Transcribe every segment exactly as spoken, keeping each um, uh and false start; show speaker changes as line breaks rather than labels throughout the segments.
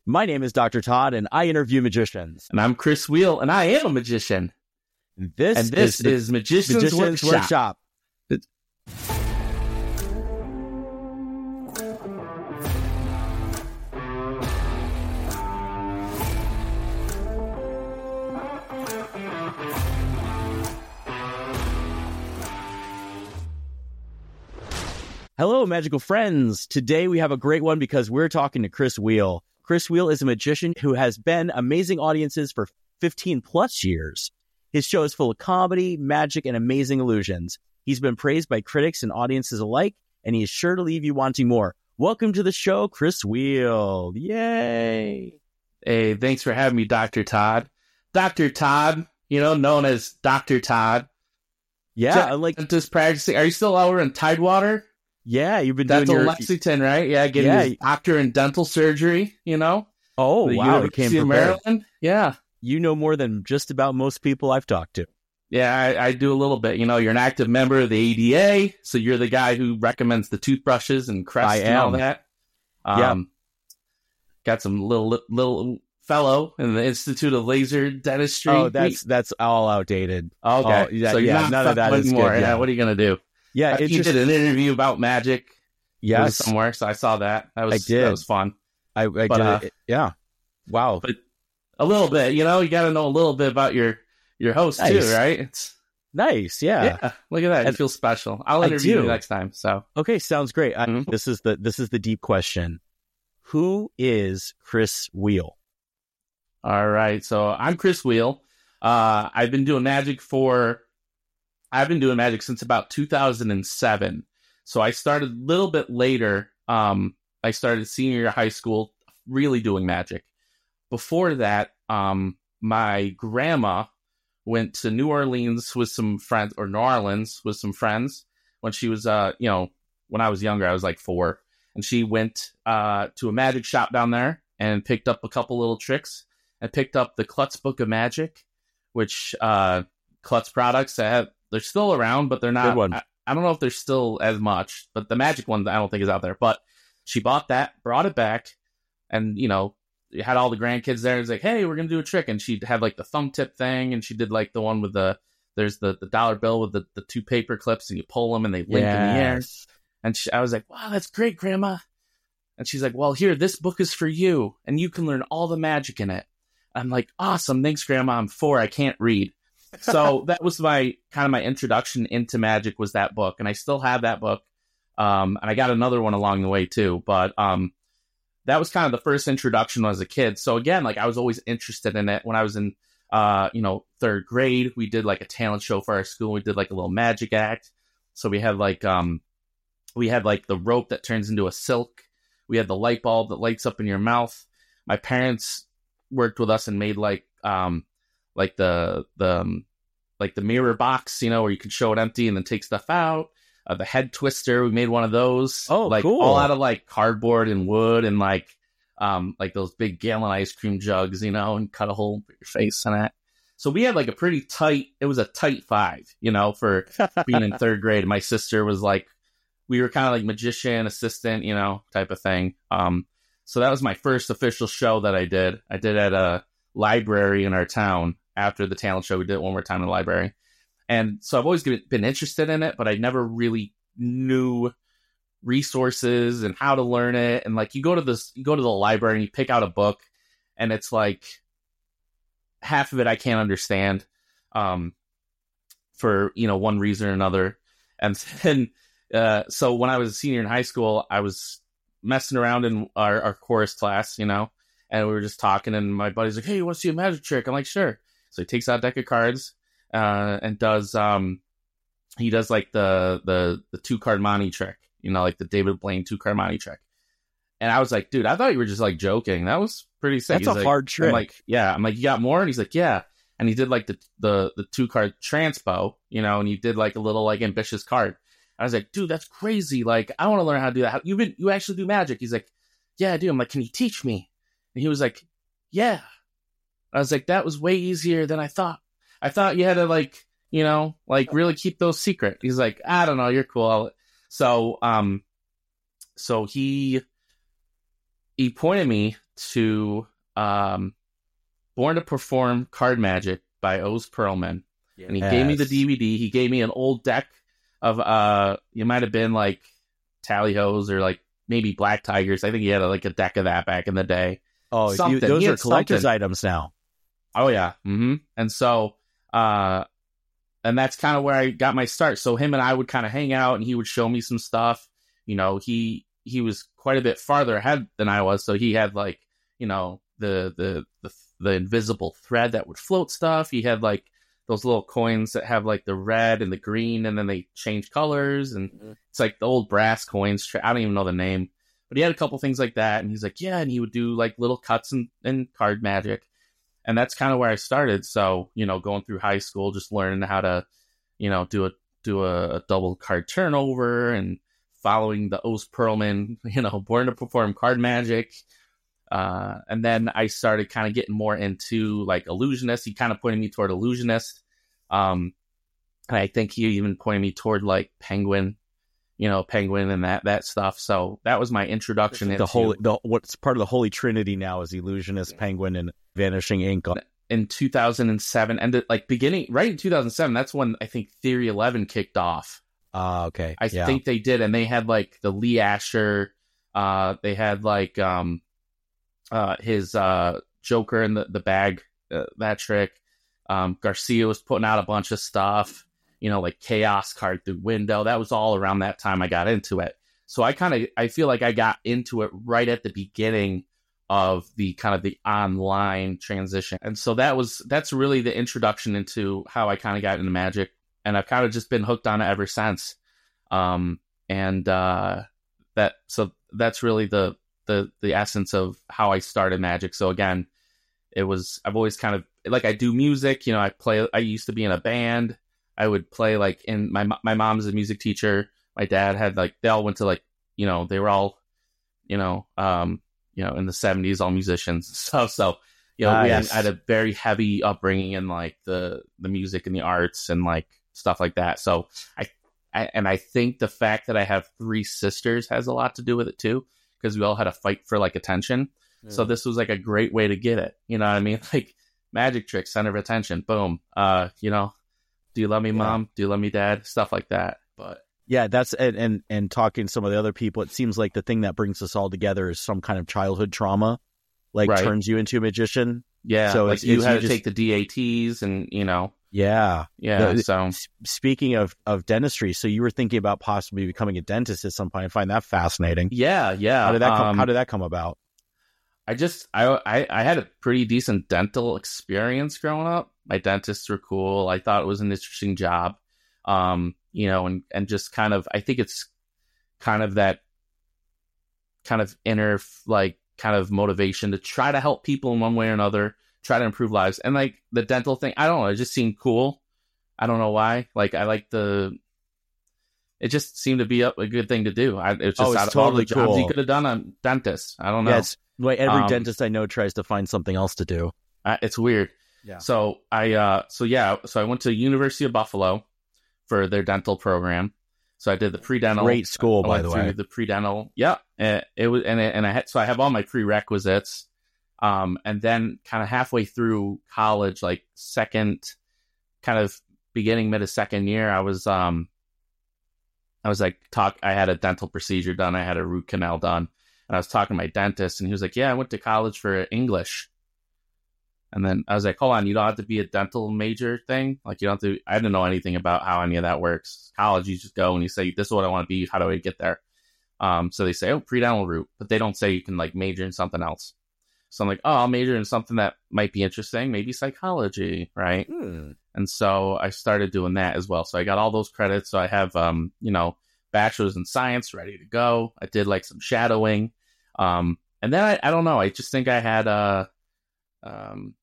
My name is Doctor Todd, and I interview magicians.
And I'm Chris Wheel, and I am a magician.
This,
and this is, is Magician's,
Magician's Workshop.
Workshop.
Hello, magical friends. Today we have a great one because we're talking to Chris Wheel. Chris Wheel is a magician who has been amazing audiences for fifteen plus years. His show is full of comedy, magic, and amazing illusions. He's been praised by critics and audiences alike, and he is sure to leave you wanting more. Welcome to the show, Chris Wheel. Yay!
Hey, thanks for having me, Doctor Todd. Doctor Todd, you know, known as Doctor Todd.
Yeah,
just,
like
just practicing. Are you still over in Tidewater?
Yeah, you've been
That's
doing your...
Lexington, right? Yeah, getting
yeah.
his doctor in dental surgery, you know?
Oh,
the
wow.
University of Maryland. Yeah.
You know more than just about most people I've talked to.
Yeah, I, I do a little bit. You know, you're an active member of the A D A, so you're the guy who recommends the toothbrushes and Crest
I
and
am.
all that. Um,
yeah.
Got some little little fellow in the Institute of Laser Dentistry.
Oh, that's that's all outdated.
Okay.
Oh, yeah,
so you're
yeah,
not
none of that is
anymore.
good. Yeah.
yeah, what are you going to do?
Yeah,
you
just,
did an interview about magic.
Yes,
somewhere. So I saw that. That was
I did.
That was fun.
I, I
but,
did.
Uh,
it. Yeah. Wow.
But a little bit, you know, you got to know a little bit about your your host
nice.
too, right? It's
nice. Yeah.
Yeah. Look at that. It feels special. I'll interview you next time. So
okay, sounds great.
Mm-hmm.
I, this is the this is the deep question. Who is Chris Wheel?
All right. So I'm Chris Wheel. Uh, I've been doing magic for. I've been doing magic since about two thousand seven. So I started a little bit later. Um, I started senior year of high school, really doing magic. Before that, um, my grandma went to New Orleans with some friends, or New Orleans with some friends when she was, uh, you know, when I was younger, I was like four. And she went uh, to a magic shop down there and picked up a couple little tricks and picked up the Klutz Book of Magic, which uh, Klutz products, have, they're still around, but they're not.
Good one.
I, I don't know if there's still as much, but the magic one I don't think is out there. But she bought that, brought it back, and, you know, had all the grandkids there. It's like, hey, we're going to do a trick. And she'd have like the thumb tip thing, and she did like the one with the, there's the, the dollar bill with the, the two paper clips, and you pull them and they link
yes.
in the air. And she, I was like, wow, that's great, Grandma. And she's like, well, here, this book is for you, and you can learn all the magic in it. I'm like, awesome. Thanks, Grandma. I'm four. I can't read. So that was my kind of my introduction into magic, was that book. And I still have that book. Um, and I got another one along the way too. But um, that was kind of the first introduction when I was a kid. So again, like I was always interested in it. When I was in, uh, you know, third grade, we did like a talent show for our school. We did like a little magic act. So we had like, um, we had like the rope that turns into a silk. We had the light bulb that lights up in your mouth. My parents worked with us and made like, um, like the, the, um, like the mirror box, you know, where you can show it empty and then take stuff out. Uh, the head twister, we made one of those.
Oh,
like
cool.
all out of like cardboard and wood and like, um, like those big gallon ice cream jugs, you know, and cut a hole for your face and that. So we had like a pretty tight, it was a tight five, you know, for being in third grade. My sister was like, we were kind of like magician, assistant, you know, type of thing. Um, so that was my first official show that I did. I did at a library in our town. After the talent show, we did it one more time in the library. And so I've always been interested in it, but I never really knew resources and how to learn it. And like you go to this, you go to the library and you pick out a book, and it's like half of it I can't understand um, for, you know, one reason or another. And then, uh, so when I was a senior in high school, I was messing around in our, our chorus class, you know, and we were just talking, and my buddy's like, hey, you want to see a magic trick? I'm like, sure. So he takes out a deck of cards uh, and does, um, he does like the, the, the two card money trick, you know, like the David Blaine two card money trick. And I was like, dude, I thought you were just like joking. That was pretty sick.
That's
He's
a
like,
hard trick.
I'm like, yeah. I'm like, you got more? And he's like, yeah. And he did like the, the, the two card transpo, you know, and he did like a little like ambitious card. I was like, dude, that's crazy. Like, I want to learn how to do that. How, you been, you actually do magic? He's like, yeah, I do. I'm like, can you teach me? And he was like, yeah. I was like, that was way easier than I thought. I thought you had to like, you know, like really keep those secret. He's like, I don't know, you're cool. So, um, so he, he pointed me to um, Born to Perform Card Magic by Oz Perlman. Yes. And he gave me the D V D. He gave me an old deck of, uh, it might have been like Tally-Ho's or like maybe Black Tigers. I think he had a, like a deck of that back in the day.
Oh, you, those are collector's something. items now.
Oh, yeah. Mm-hmm. And so, uh, and that's kind of where I got my start. So him and I would kind of hang out and he would show me some stuff. You know, he he was quite a bit farther ahead than I was. So he had like, you know, the the the, the invisible thread that would float stuff. He had like those little coins that have like the red and the green and then they change colors. And mm-hmm. it's like the old brass coins. I don't even know the name. But he had a couple things like that. And he's like, yeah. And he would do like little cuts in, in card magic. And that's kind of where I started. So, you know, going through high school, just learning how to, you know, do a do a, a double card turnover and following the Oz Perlman, you know, Born to Perform Card Magic. Uh, and then I started kind of getting more into like Illusionist. He kind of pointed me toward Illusionist. Um, and I think he even pointed me toward like Penguin, you know, Penguin and that that stuff. So that was my introduction.
The
into
holy, the what's part of the Holy Trinity now is Illusionist, Penguin, and Vanishing Ink.
In two thousand seven, and the, like beginning right in two thousand seven, that's when I think Theory eleven kicked off.
Ah, uh, okay.
I yeah. think they did, and they had like the Lee Asher. Uh, they had like um, uh, his uh Joker in the the bag, uh, that trick. Um, Garcia was putting out a bunch of stuff. You know, like Chaos Card Through Window. That was all around that time I got into it. So I kind of, I feel like I got into it right at the beginning of the kind of the online transition. And so that was, that's really the introduction into how I kind of got into Magic. And I've kind of just been hooked on it ever since. Um, and uh, that, so that's really the, the, the essence of how I started Magic. So again, it was, I've always kind of, like I do music, you know, I play, I used to be in a band. I would play like in my my mom's a music teacher. My dad had like they all went to like you know they were all you know um you know in the seventies, all musicians. So so you know nice. we had, I had a very heavy upbringing in like the the music and the arts and like stuff like that. So I, I and I think the fact that I have three sisters has a lot to do with it too, because we all had to fight for like attention. Yeah. So this was like a great way to get it. You know what I mean? Like magic trick, center of attention, boom. Uh, you know. Do you love me, Mom? Yeah. Do you love me, Dad? Stuff like that. But
yeah, that's and, and and talking to some of the other people, it seems like the thing that brings us all together is some kind of childhood trauma, like right. turns you into a magician.
Yeah, so like it's, you it's, had you to just, take the D A Ts, and you know.
Yeah,
yeah.
The,
so
speaking of of dentistry, so you were thinking about possibly becoming a dentist at some point. I find that fascinating.
Yeah, yeah.
How did that come?
Um,
how did that come about?
I just I, I I had a pretty decent dental experience growing up. My dentists were cool. I thought it was an interesting job, um, you know, and, and just kind of, I think it's kind of that kind of inner, like, kind of motivation to try to help people in one way or another, try to improve lives. And like the dental thing, I don't know, it just seemed cool. I don't know why. Like, I like the, it just seemed to be a, a good thing to do. I, it's just
oh, it's
out of
totally
all the jobs
cool.
you could have done, a dentist. I don't know.
Yes, like every
um,
dentist I know tries to find something else to do.
Uh, it's weird. Yeah. So I, uh, so yeah, so I went to University of Buffalo for their dental program. So I did the pre-dental.
Great school, by the way.
The pre-dental. Yeah. It, it was, and it, and I had, so I have all my prerequisites. Um, and then kind of halfway through college, like second, kind of beginning mid of second year, I was, um, I was like, talk, I had a dental procedure done. I had a root canal done, and I was talking to my dentist, and he was like, yeah, I went to college for English. And then I was like, hold on, you don't have to be a dental major thing? Like, you don't have to, I didn't know anything about how any of that works. College, you just go and you say, this is what I want to be. How do I get there? Um, so they say, oh, pre-dental route, but they don't say you can like major in something else. So I'm like, oh, I'll major in something that might be interesting, maybe psychology, right?
Hmm.
And so I started doing that as well. So I got all those credits. So I have, um, you know, bachelor's in science ready to go. I did like some shadowing. Um, and then I, I don't know, I just think I had, uh, um,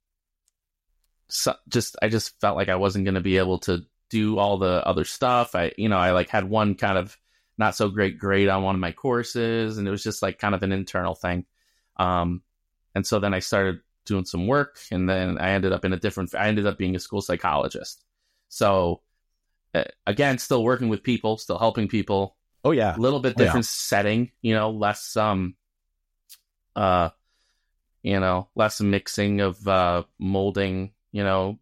So just I just felt like I wasn't going to be able to do all the other stuff. I, you know, I like had one kind of not so great grade on one of my courses, and it was just like kind of an internal thing. Um, and so then I started doing some work, and then I ended up in a different, I ended up being a school psychologist. So uh, again, still working with people, still helping people.
Oh yeah.
A little bit different oh, yeah. setting, you know, less, um, uh, you know, less mixing of uh, molding, you know,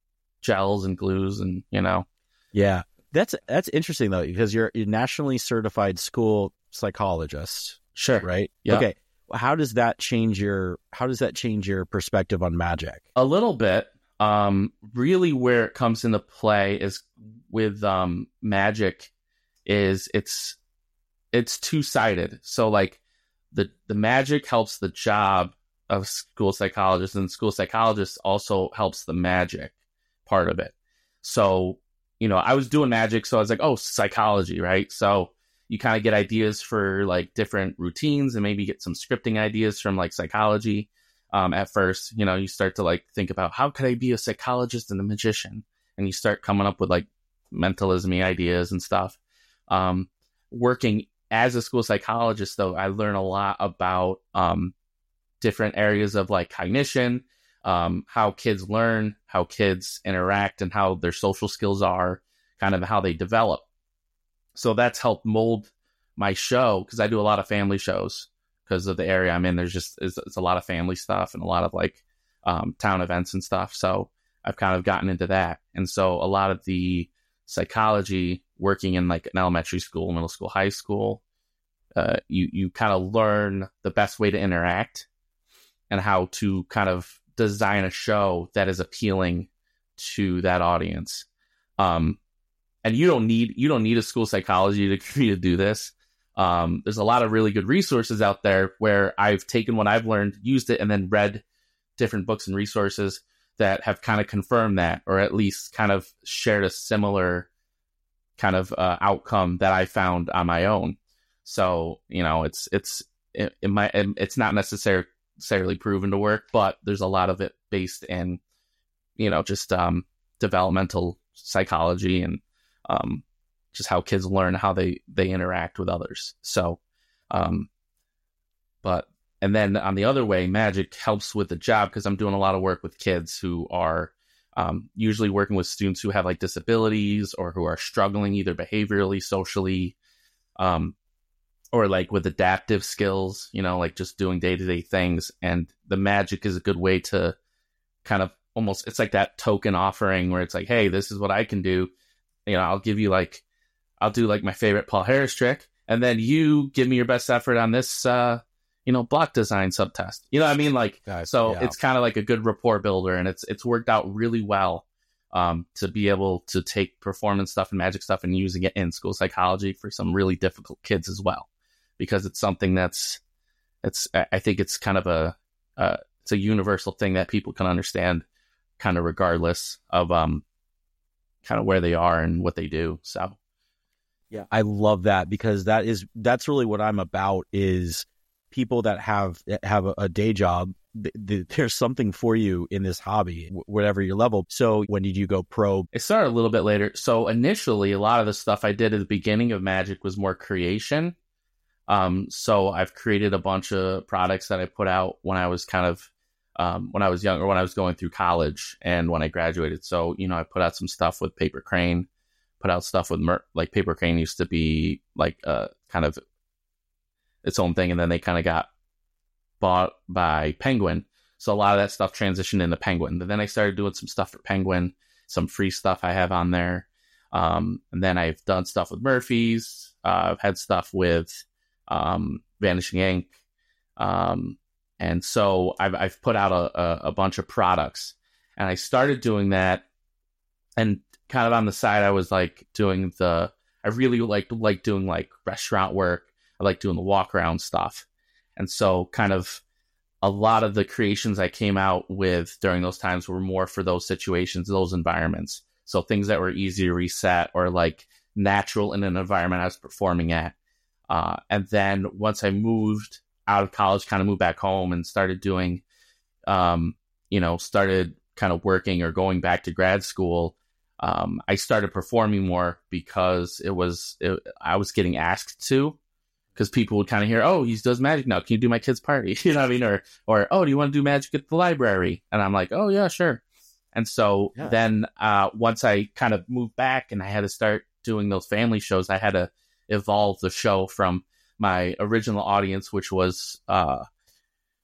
gels and glues, and you know.
Yeah, that's that's interesting though, because you're a nationally certified school psychologist.
Sure.
Right.
Yeah.
Okay. How does that change your How does that change your perspective on magic?
A little bit. Um, really, where it comes into play is with um, magic. Is it's it's two sided. So like the the magic helps the job of school psychologists, and school psychologist also helps the magic part of it. So, you know, I was doing magic, so I was like, oh, psychology, right? So you kind of get ideas for like different routines and maybe get some scripting ideas from like psychology. Um, at first, you know, you start to like think about how could I be a psychologist and a magician? And you start coming up with like mentalism-y ideas and stuff. Um, working as a school psychologist, though, I learn a lot about um, different areas of like cognition, um, how kids learn, how kids interact, and how their social skills are, kind of how they develop. So that's helped mold my show, because I do a lot of family shows because of the area I'm in. There's just it's, it's a lot of family stuff and a lot of like um, town events and stuff. So I've kind of gotten into that. And so a lot of the psychology working in like an elementary school, middle school, high school, uh, you, you kind of learn the best way to interact and how to kind of design a show that is appealing to that audience. Um, and you don't need, you don't need a school psychology degree to do this. Um, there's a lot of really good resources out there where I've taken what I've learned, used it, and then read different books and resources that have kind of confirmed that, or at least kind of shared a similar kind of uh, outcome that I found on my own. So, you know, it's, it's, it, it might, it's not necessarily necessarily proven to work, but there's a lot of it based in, you know, just um, developmental psychology and um, just how kids learn how they, they interact with others. So, um, but, and then on the other way, magic helps with the job, because I'm doing a lot of work with kids who are um, usually working with students who have like disabilities or who are struggling either behaviorally, socially, um, or like with adaptive skills, you know, like just doing day-to-day things. And the magic is a good way to kind of almost, it's like that token offering where it's like, hey, this is what I can do. You know, I'll give you like, I'll do like my favorite Paul Harris trick, and then you give me your best effort on this, uh, you know, block design subtest. You know what I mean? Like,
Guys,
so
yeah.
It's kind of like a good rapport builder, and it's, it's worked out really well um, to be able to take performance stuff and magic stuff and using it in school psychology for some really difficult kids as well, because it's something that's, it's, I think it's kind of a, uh, it's a universal thing that people can understand kind of regardless of um, kind of where they are and what they do. So.
Yeah, I love that, because that is, that's really what I'm about, is people that have have a, a day job. Th- th- there's something for you in this hobby, w- whatever your level. So when did you go pro?
It started a little bit later. So initially, a lot of the stuff I did at the beginning of magic was more creation. Um, so I've created a bunch of products that I put out when I was kind of, um, when I was young, or when I was going through college and when I graduated. So, you know, I put out some stuff with Paper Crane, put out stuff with Mer- like Paper Crane used to be like uh, kind of its own thing, and then they kind of got bought by Penguin. So a lot of that stuff transitioned into Penguin. But then I started doing some stuff for Penguin, some free stuff I have on there. Um, and then I've done stuff with Murphy's. Uh, I've had stuff with um, Vanishing Ink. Um, and so I've, I've put out a, a, a bunch of products. And I started doing that. And kind of on the side, I was like doing the, I really like, like doing like restaurant work. I like doing the walk around stuff. And so kind of a lot of the creations I came out with during those times were more for those situations, those environments. So things that were easy to reset or like natural in an environment I was performing at. Uh, and then once I moved out of college, kind of moved back home and started doing, um, you know, started kind of working or going back to grad school. Um, I started performing more because it was, it, I was getting asked to. Because people would kind of hear, oh, he does magic now. Can you do my kid's party? You know what I mean? Or, or oh, do you want to do magic at the library? And I'm like, oh, yeah, sure. And so yeah. then uh, once I kind of moved back and I had to start doing those family shows, I had to evolve the show from my original audience, which was uh,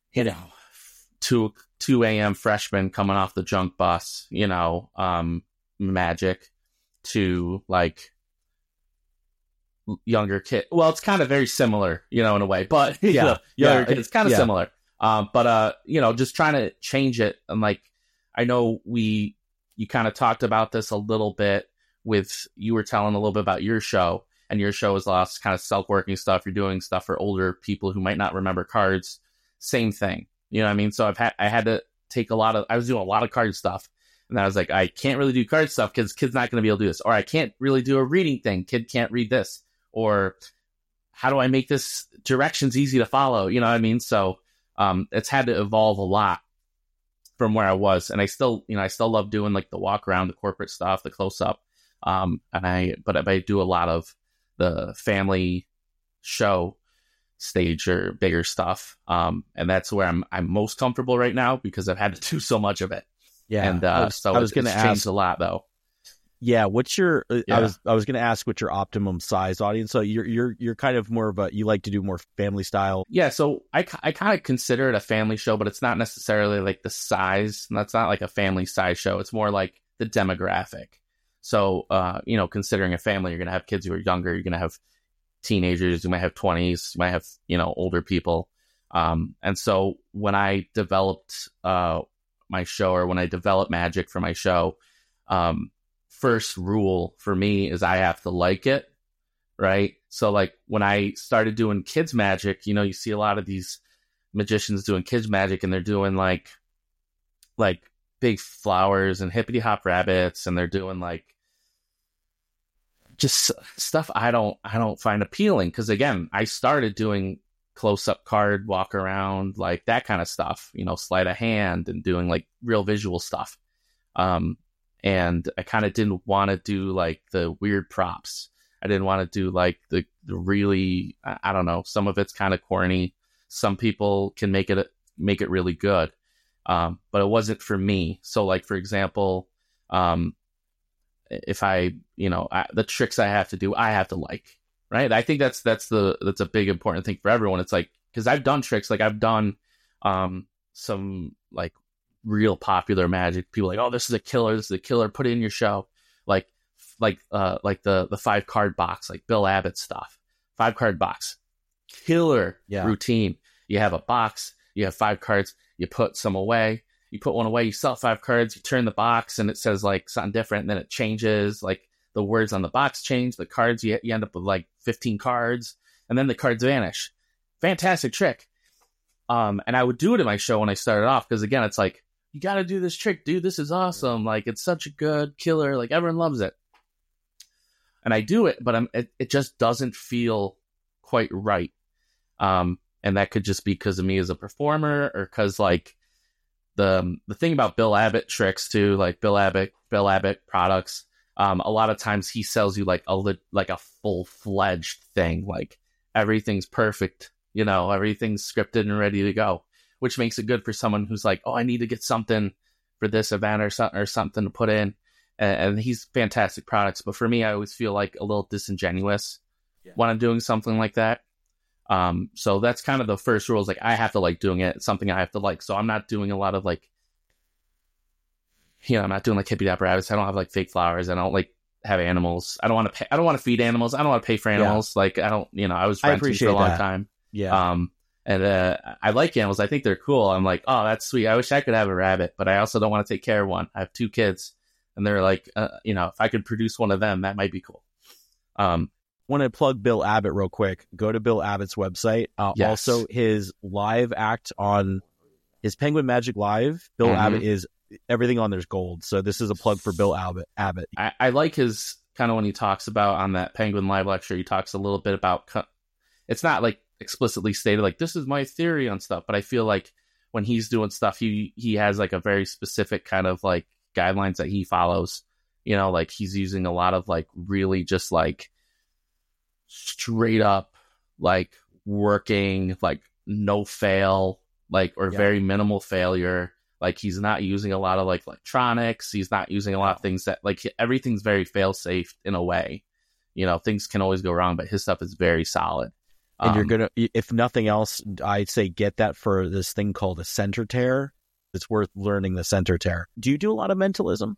you know, two two a m freshman coming off the junk bus, you know, um, Magic, to like younger kid. Well, it's kind of very similar, you know, in a way, but yeah, you know, younger
yeah,
kid, it's kind of
yeah.
similar. Um, but uh, you know, just trying to change it, and like, I know we, you kind of talked about this a little bit with, you were telling a little bit about your show, and your show is lots of kind of self-working stuff. You're doing stuff for older people who might not remember cards. Same thing, you know what I mean? So I've had, I had to take a lot of, I was doing a lot of card stuff, and I was like, I can't really do card stuff because kid's not going to be able to do this, or I can't really do a reading thing. Kid can't read this, or how do I make this directions easy to follow? You know what I mean? So um, it's had to evolve a lot from where I was, and I still, you know, I still love doing like the walk around, the corporate stuff, the close up, um, and I, but I do a lot of the family show stage or bigger stuff, um, and that's where I'm I'm most comfortable right now because I've had to do so much of it.
Yeah,
and uh,
I was,
so
I was
it's,
going to
it's
ask
changed a lot though.
Yeah, what's your? Uh,
Yeah.
I was I was going to ask what your optimum size audience. So you're you're you're kind of more of a, you like to do more family style.
Yeah, so I, I kind of consider it a family show, but it's not necessarily like the size. That's not like a family size show. It's more like the demographic. So, uh, you know, considering a family, you're going to have kids who are younger. You're going to have teenagers. You might have twenties. You might have, you know, older people. Um, and so when I developed uh, my show, or when I developed Magic for my show, um, first rule for me is I have to like it. Right. So like when I started doing kids magic, you know, you see a lot of these magicians doing kids magic, and they're doing like, like big flowers and hippity hop rabbits. And they're doing like just stuff I don't, I don't find appealing. Cause again, I started doing close up card, walk around, like that kind of stuff, you know, sleight of hand, and doing like real visual stuff. Um, and I kind of didn't want to do like the weird props. I didn't want to do like the, the really, I don't know, some of it's kind of corny. Some people can make it, make it really good. Um, but it wasn't for me. So like, for example, um, if I, you know, I, the tricks I have to do, I have to like, right. I think that's, that's the, that's a big important thing for everyone. It's like, cause I've done tricks, like I've done, um, some like real popular magic. People are like, oh, this is a killer. This is a killer. Put it in your show. Like, like uh like the the five card box, like Bill Abbott stuff. Five card box, killer
Yeah.
routine. You have a box, you have five cards, you put some away, you put one away, you sell five cards, you turn the box and it says like something different, and then it changes, like the words on the box change, the cards, you, you end up with like fifteen cards, and then the cards vanish. Fantastic trick. Um and I would do it in my show when I started off, because again, it's like, you got to do this trick, dude. This is awesome. Like, it's such a good killer. Like, everyone loves it. And I do it, but I'm, it, it just doesn't feel quite right. Um, and that could just be because of me as a performer, or because like the the thing about Bill Abbott tricks too, like Bill Abbott, Bill Abbott products. Um, a lot of times he sells you like a like a full fledged thing, like everything's perfect, you know, everything's scripted and ready to go, which makes it good for someone who's like, oh, I need to get something for this event or something or something to put in. And he's fantastic products. But for me, I always feel like a little disingenuous yeah. when I'm doing something like that. Um, so that's kind of the first rule, is like, I have to like doing it. It's something I have to like. So I'm not doing a lot of like, you know, I'm not doing like hippie dapper rabbits. I don't have like fake flowers. I don't like have animals. I don't want to pay. I don't want to feed animals. I don't want to pay for animals. Yeah. Like, I don't, you know, I was renting for a long
that.
time.
Yeah.
Um, and uh, I like animals. I think they're cool. I'm like, oh, that's sweet. I wish I could have a rabbit, but I also don't want to take care of one. I have two kids. And they're like, uh, you know, if I could produce one of them, that might be cool. Um,
want to plug Bill Abbott real quick. Go to Bill Abbott's website. Uh,
yes.
Also, his live act on his Penguin Magic Live. Bill
mm-hmm.
Abbott is everything on there's gold. So this is a plug for Bill Abbott. Abbott.
I, I like his kind of when he talks about on that Penguin Live lecture. He talks a little bit about. It's not like explicitly stated like this is my theory on stuff, but I feel like when he's doing stuff, he he has like a very specific kind of like guidelines that he follows, you know, like he's using a lot of like really just like straight up like working, like no fail, like or yeah. very minimal failure. Like he's not using a lot of like electronics. He's not using a lot of things that like everything's very fail safe in a way, you know, things can always go wrong, but his stuff is very solid.
And
Um,
you're gonna, if nothing else, I'd say get that for this thing called a center tear. It's worth learning the center tear. Do you do a lot of mentalism?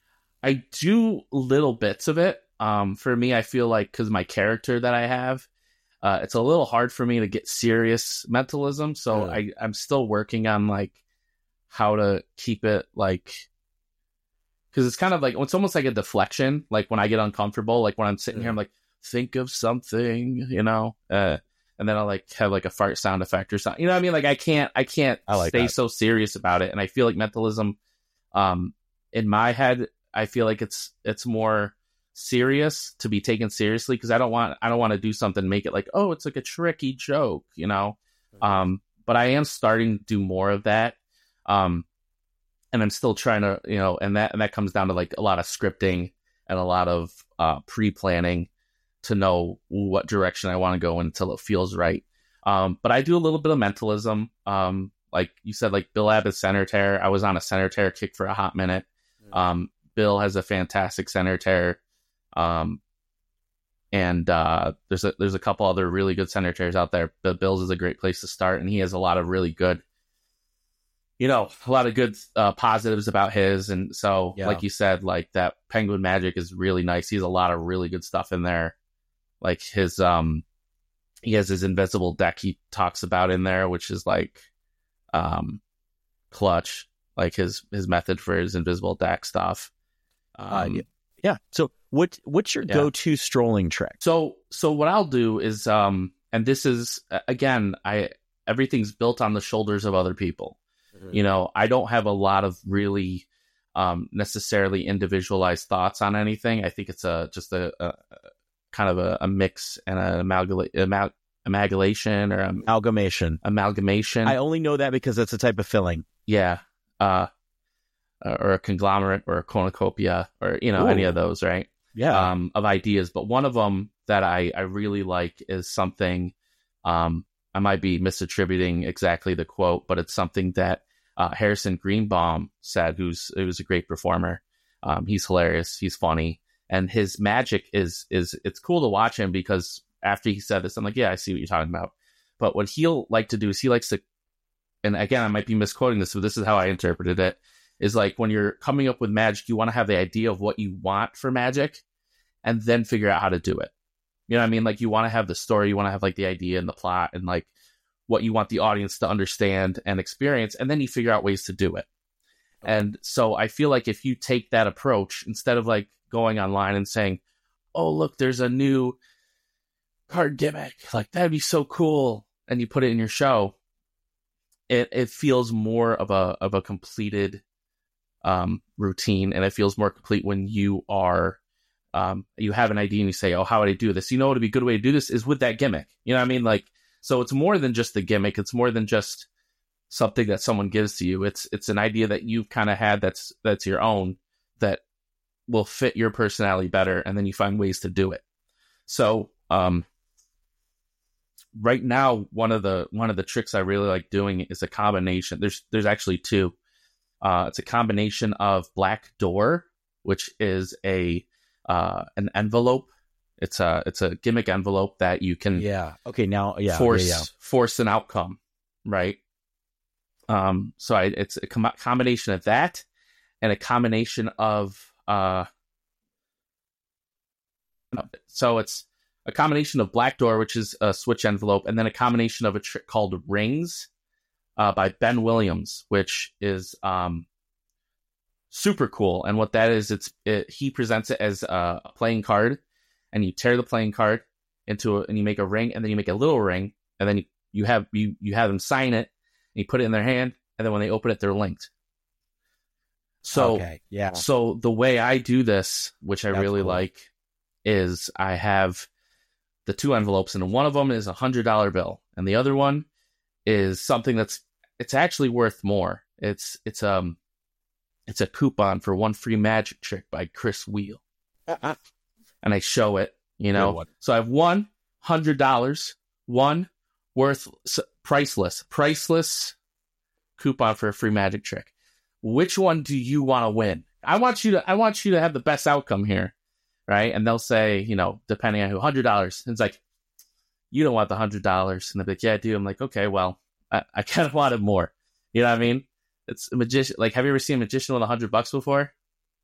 I do little bits of it. Um, for me, I feel like because my character that I have, uh, it's a little hard for me to get serious mentalism. So
Yeah.
I, I'm still working on like how to keep it like, because it's kind of like, it's almost like a deflection. Like when I get uncomfortable, like when I'm sitting
Yeah.
here, I'm like, think of something, you know, uh, and then I'll like have like a fart sound effect or something. You know what I mean? Like I can't, I can't
I like
stay
that.
so serious about it. And I feel like mentalism, um, in my head, I feel like it's it's more serious to be taken seriously because I don't want I don't want to do something and make it like, oh, it's like a tricky joke, you know. Um, but I am starting to do more of that. Um, and I'm still trying to, you know, and that and that comes down to like a lot of scripting and a lot of uh, pre-planning to know what direction I want to go in until it feels right. Um, but I do a little bit of mentalism. Um, like you said, like Bill Abbott's center tear. I was on a center tear kick for a hot minute. Um, Bill has a fantastic center tear. Um, and uh, there's a there's a couple other really good center tears out there. But Bill's is a great place to start, and he has a lot of really good, you know, a lot of good uh, positives about his. And so,
Yeah.
like you said, like that Penguin Magic is really nice. He has a lot of really good stuff in there. Like his um, he has his invisible deck he talks about in there, which is like um, clutch. Like his his method for his invisible deck stuff. Um,
Uh, yeah. yeah. So what what's your
Yeah.
go-to strolling trick?
So so what I'll do is um and this is again I everything's built on the shoulders of other people.
Mm-hmm.
You know, I don't have a lot of really um necessarily individualized thoughts on anything. I think it's a just a, a kind of a, a mix and an amalgala- amal- amalgamation or am-
Amalgamation.
amalgamation.
I only know that because that's a type of filling.
yeah. Uh or a conglomerate or a cornucopia or you know
Ooh.
any of those, right?
Yeah.
um, of ideas. But one of them that I, I really like is something, um, I might be misattributing exactly the quote, but it's something that uh, Harrison Greenbaum said, who's who's a great performer. Um, he's hilarious. He's funny. And his magic is, is it's cool to watch him because after he said this, I'm like, yeah, I see what you're talking about. But what he'll like to do is he likes to, and again, I might be misquoting this, but this is how I interpreted it, is like when you're coming up with magic, you want to have the idea of what you want for magic and then figure out how to do it. You know what I mean? Like you want to have the story, you want to have like the idea and the plot and like what you want the audience to understand and experience, and then you figure out ways to do it. And so I feel like if you take that approach, instead of like going online and saying, oh, look, there's a new card gimmick, like that'd be so cool, and you put it in your show, it, it feels more of a of a completed um, routine, and it feels more complete when you are um, you have an idea and you say, oh, how would I do this? You know what would be a good way to do this is with that gimmick. You know what I mean? Like, so it's more than just the gimmick. It's more than just something that someone gives to you. It's it's an idea that you've kind of had that's that's your own, that will fit your personality better, and then you find ways to do it. So um, right now, one of the one of the tricks I really like doing is a combination. There's there's actually two. Uh, it's a combination of Black Door, which is a uh, an envelope. It's a it's a gimmick envelope that you can
Yeah. Okay. Now, yeah.
force
yeah, yeah.
force an outcome, right? Um, so I, it's a com- combination of that and a combination of uh, so it's a combination of Black Door, which is a switch envelope, and then a combination of a trick called Rings uh, by Ben Williams, which is um, super cool. And what that is, it's it, he presents it as a, a playing card, and you tear the playing card into a, and you make a ring, and then you make a little ring, and then you, you have you you have them sign it, and you put it in their hand, and then when they open it, they're linked. So
okay. Yeah.
so the way I do this, which I
That's
really
cool.
like, is I have the two envelopes, and one of them is a hundred dollar bill, and the other one is something that's it's actually worth more. It's it's um it's a coupon for one free magic trick by Chris Wheel,
Uh-uh.
and I show it. You
Good
know,
one.
so I have one hundred dollars, one worth priceless, priceless coupon for a free magic trick. Which one do you want to win? I want you to I want you to have the best outcome here, right? And they'll say, you know, depending on who, hundred dollars. It's like, you don't want the hundred dollars. And they're like, yeah, I do. I'm like, okay, well, I, I kind of wanted more. You know what I mean? It's a magician. Like, have you ever seen a magician with a hundred bucks before?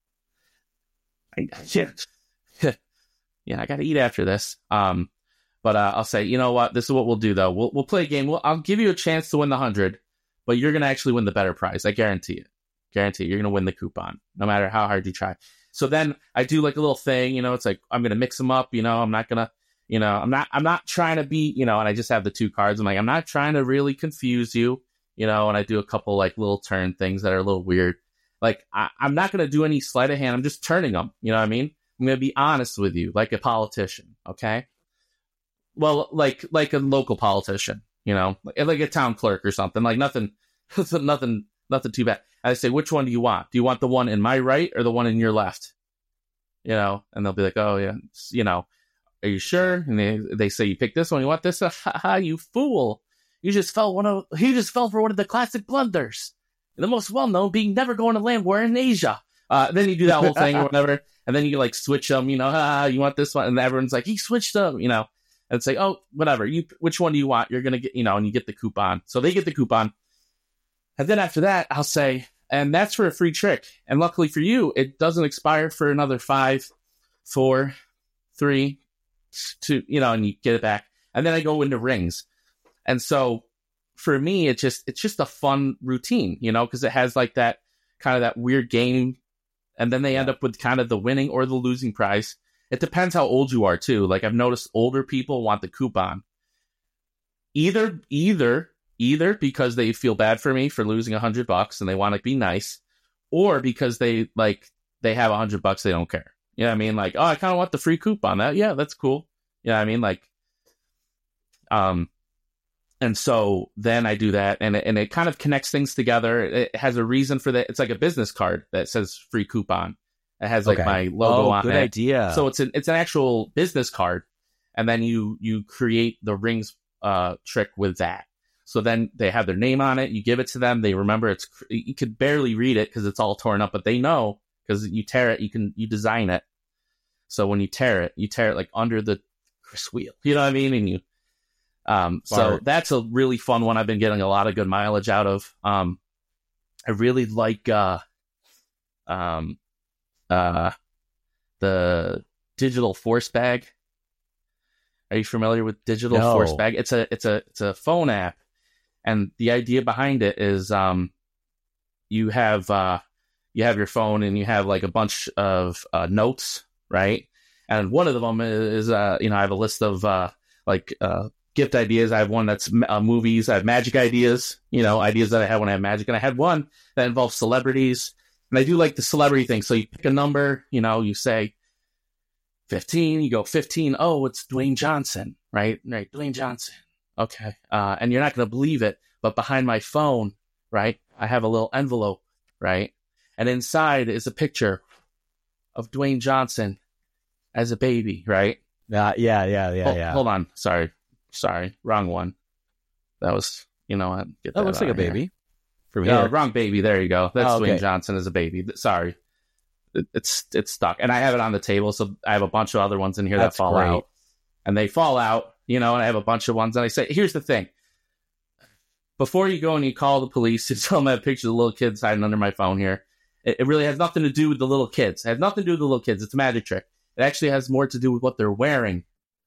I, yeah, yeah, I got to eat after this. Um, but uh, I'll say, you know what? This is what we'll do, though. We'll we'll play a game. We'll, I'll give you a chance to win the hundred, but you're gonna actually win the better prize. I guarantee it. Guarantee it. You're gonna win the coupon, no matter how hard you try. So then I do like a little thing. You know, it's like I'm gonna mix them up. You know, I'm not gonna. You know, I'm not. I'm not trying to be. You know, and I just have the two cards. I'm like, I'm not trying to really confuse you. You know, and I do a couple like little turn things that are a little weird. Like, I, I'm not going to do any sleight of hand. I'm just turning them. You know what I mean? I'm going to be honest with you, like a politician. Okay. Well, like, like a local politician, you know, like, like a town clerk or something, like nothing, nothing, nothing too bad. And I say, which one do you want? Do you want the one in my right or the one in your left? You know, and they'll be like, oh yeah. You know, are you sure? And they, they say, you pick this one. You want this? Ha ha, you fool. You just fell one of, he just fell for one of the classic blunders. The most well-known being never going to land war in Asia. Uh, then you do that whole thing or whatever. And then you like switch them, you know, ah, you want this one. And everyone's like, he switched them, you know, and it's like, oh, whatever. You, which one do you want? You're going to get, you know, and you get the coupon. So they get the coupon. And then after that, I'll say, and that's for a free trick. And luckily for you, it doesn't expire for another five, four, three, two, you know, and you get it back. And then I go into rings. And so for me, it's just it's just a fun routine, you know, because it has like that kind of that weird game. And then they end up with kind of the winning or the losing prize. It depends how old you are, too. Like I've noticed older people want the coupon. Either, either, either because they feel bad for me for losing a hundred bucks and they want to be nice, or because they like they have a hundred bucks, they don't care. You know what I mean? Like, oh, I kind of want the free coupon. That yeah, that's cool. You know what I mean? Like, um. And so then I do that, and it, and it kind of connects things together. It has a reason for that. It's like a business card that says free coupon. It has like okay. my logo
oh,
on
good
it.
idea.
So it's an it's an actual business card, and then you you create the rings uh, trick with that. So then they have their name on it. You give it to them. They remember it's. You could barely read it because it's all torn up, but they know because you tear it. You can you design it. So when you tear it, you tear it like under the Chris wheel. You know what I mean? And you. Um, so that's a really fun one. I've been getting a lot of good mileage out of. Um, I really like, uh, um, uh, the digital force bag. Are you familiar with digital
no.
force bag? It's a, it's a, it's a phone app. And the idea behind it is, um, you have, uh, you have your phone and you have like a bunch of, uh, notes, right? And one of them is, uh, you know, I have a list of, uh, like, uh, gift ideas. I have one that's uh, movies. I have magic ideas, you know, ideas that I had when I had magic. And I had one that involves celebrities. And I do like the celebrity thing. So you pick a number, you know, you say fifteen, you go fifteen. Oh, it's Dwayne Johnson, right? Right. Dwayne Johnson. Okay. Uh, and you're not going to believe it, but behind my phone, right, I have a little envelope, right? And inside is a picture of Dwayne Johnson as a baby, right?
Uh, yeah, yeah, yeah,
hold,
yeah.
Hold on. Sorry. Sorry, wrong one. That was, you know, I get that.
That looks like a baby.
Here.
From
yeah,
here.
wrong baby. There you go. That's
oh, okay.
Dwayne Johnson as a baby. Sorry, it, it's it's stuck, and I have it on the table. So I have a bunch of other ones in here
That's
that fall
great.
out, and they fall out. You know, and I have a bunch of ones. And I say, here's the thing: before you go and you call the police, you tell them I have pictures of the little kids hiding under my phone here. It, it really has nothing to do with the little kids. It has nothing to do with the little kids. It's a magic trick. It actually has more to do with what they're wearing.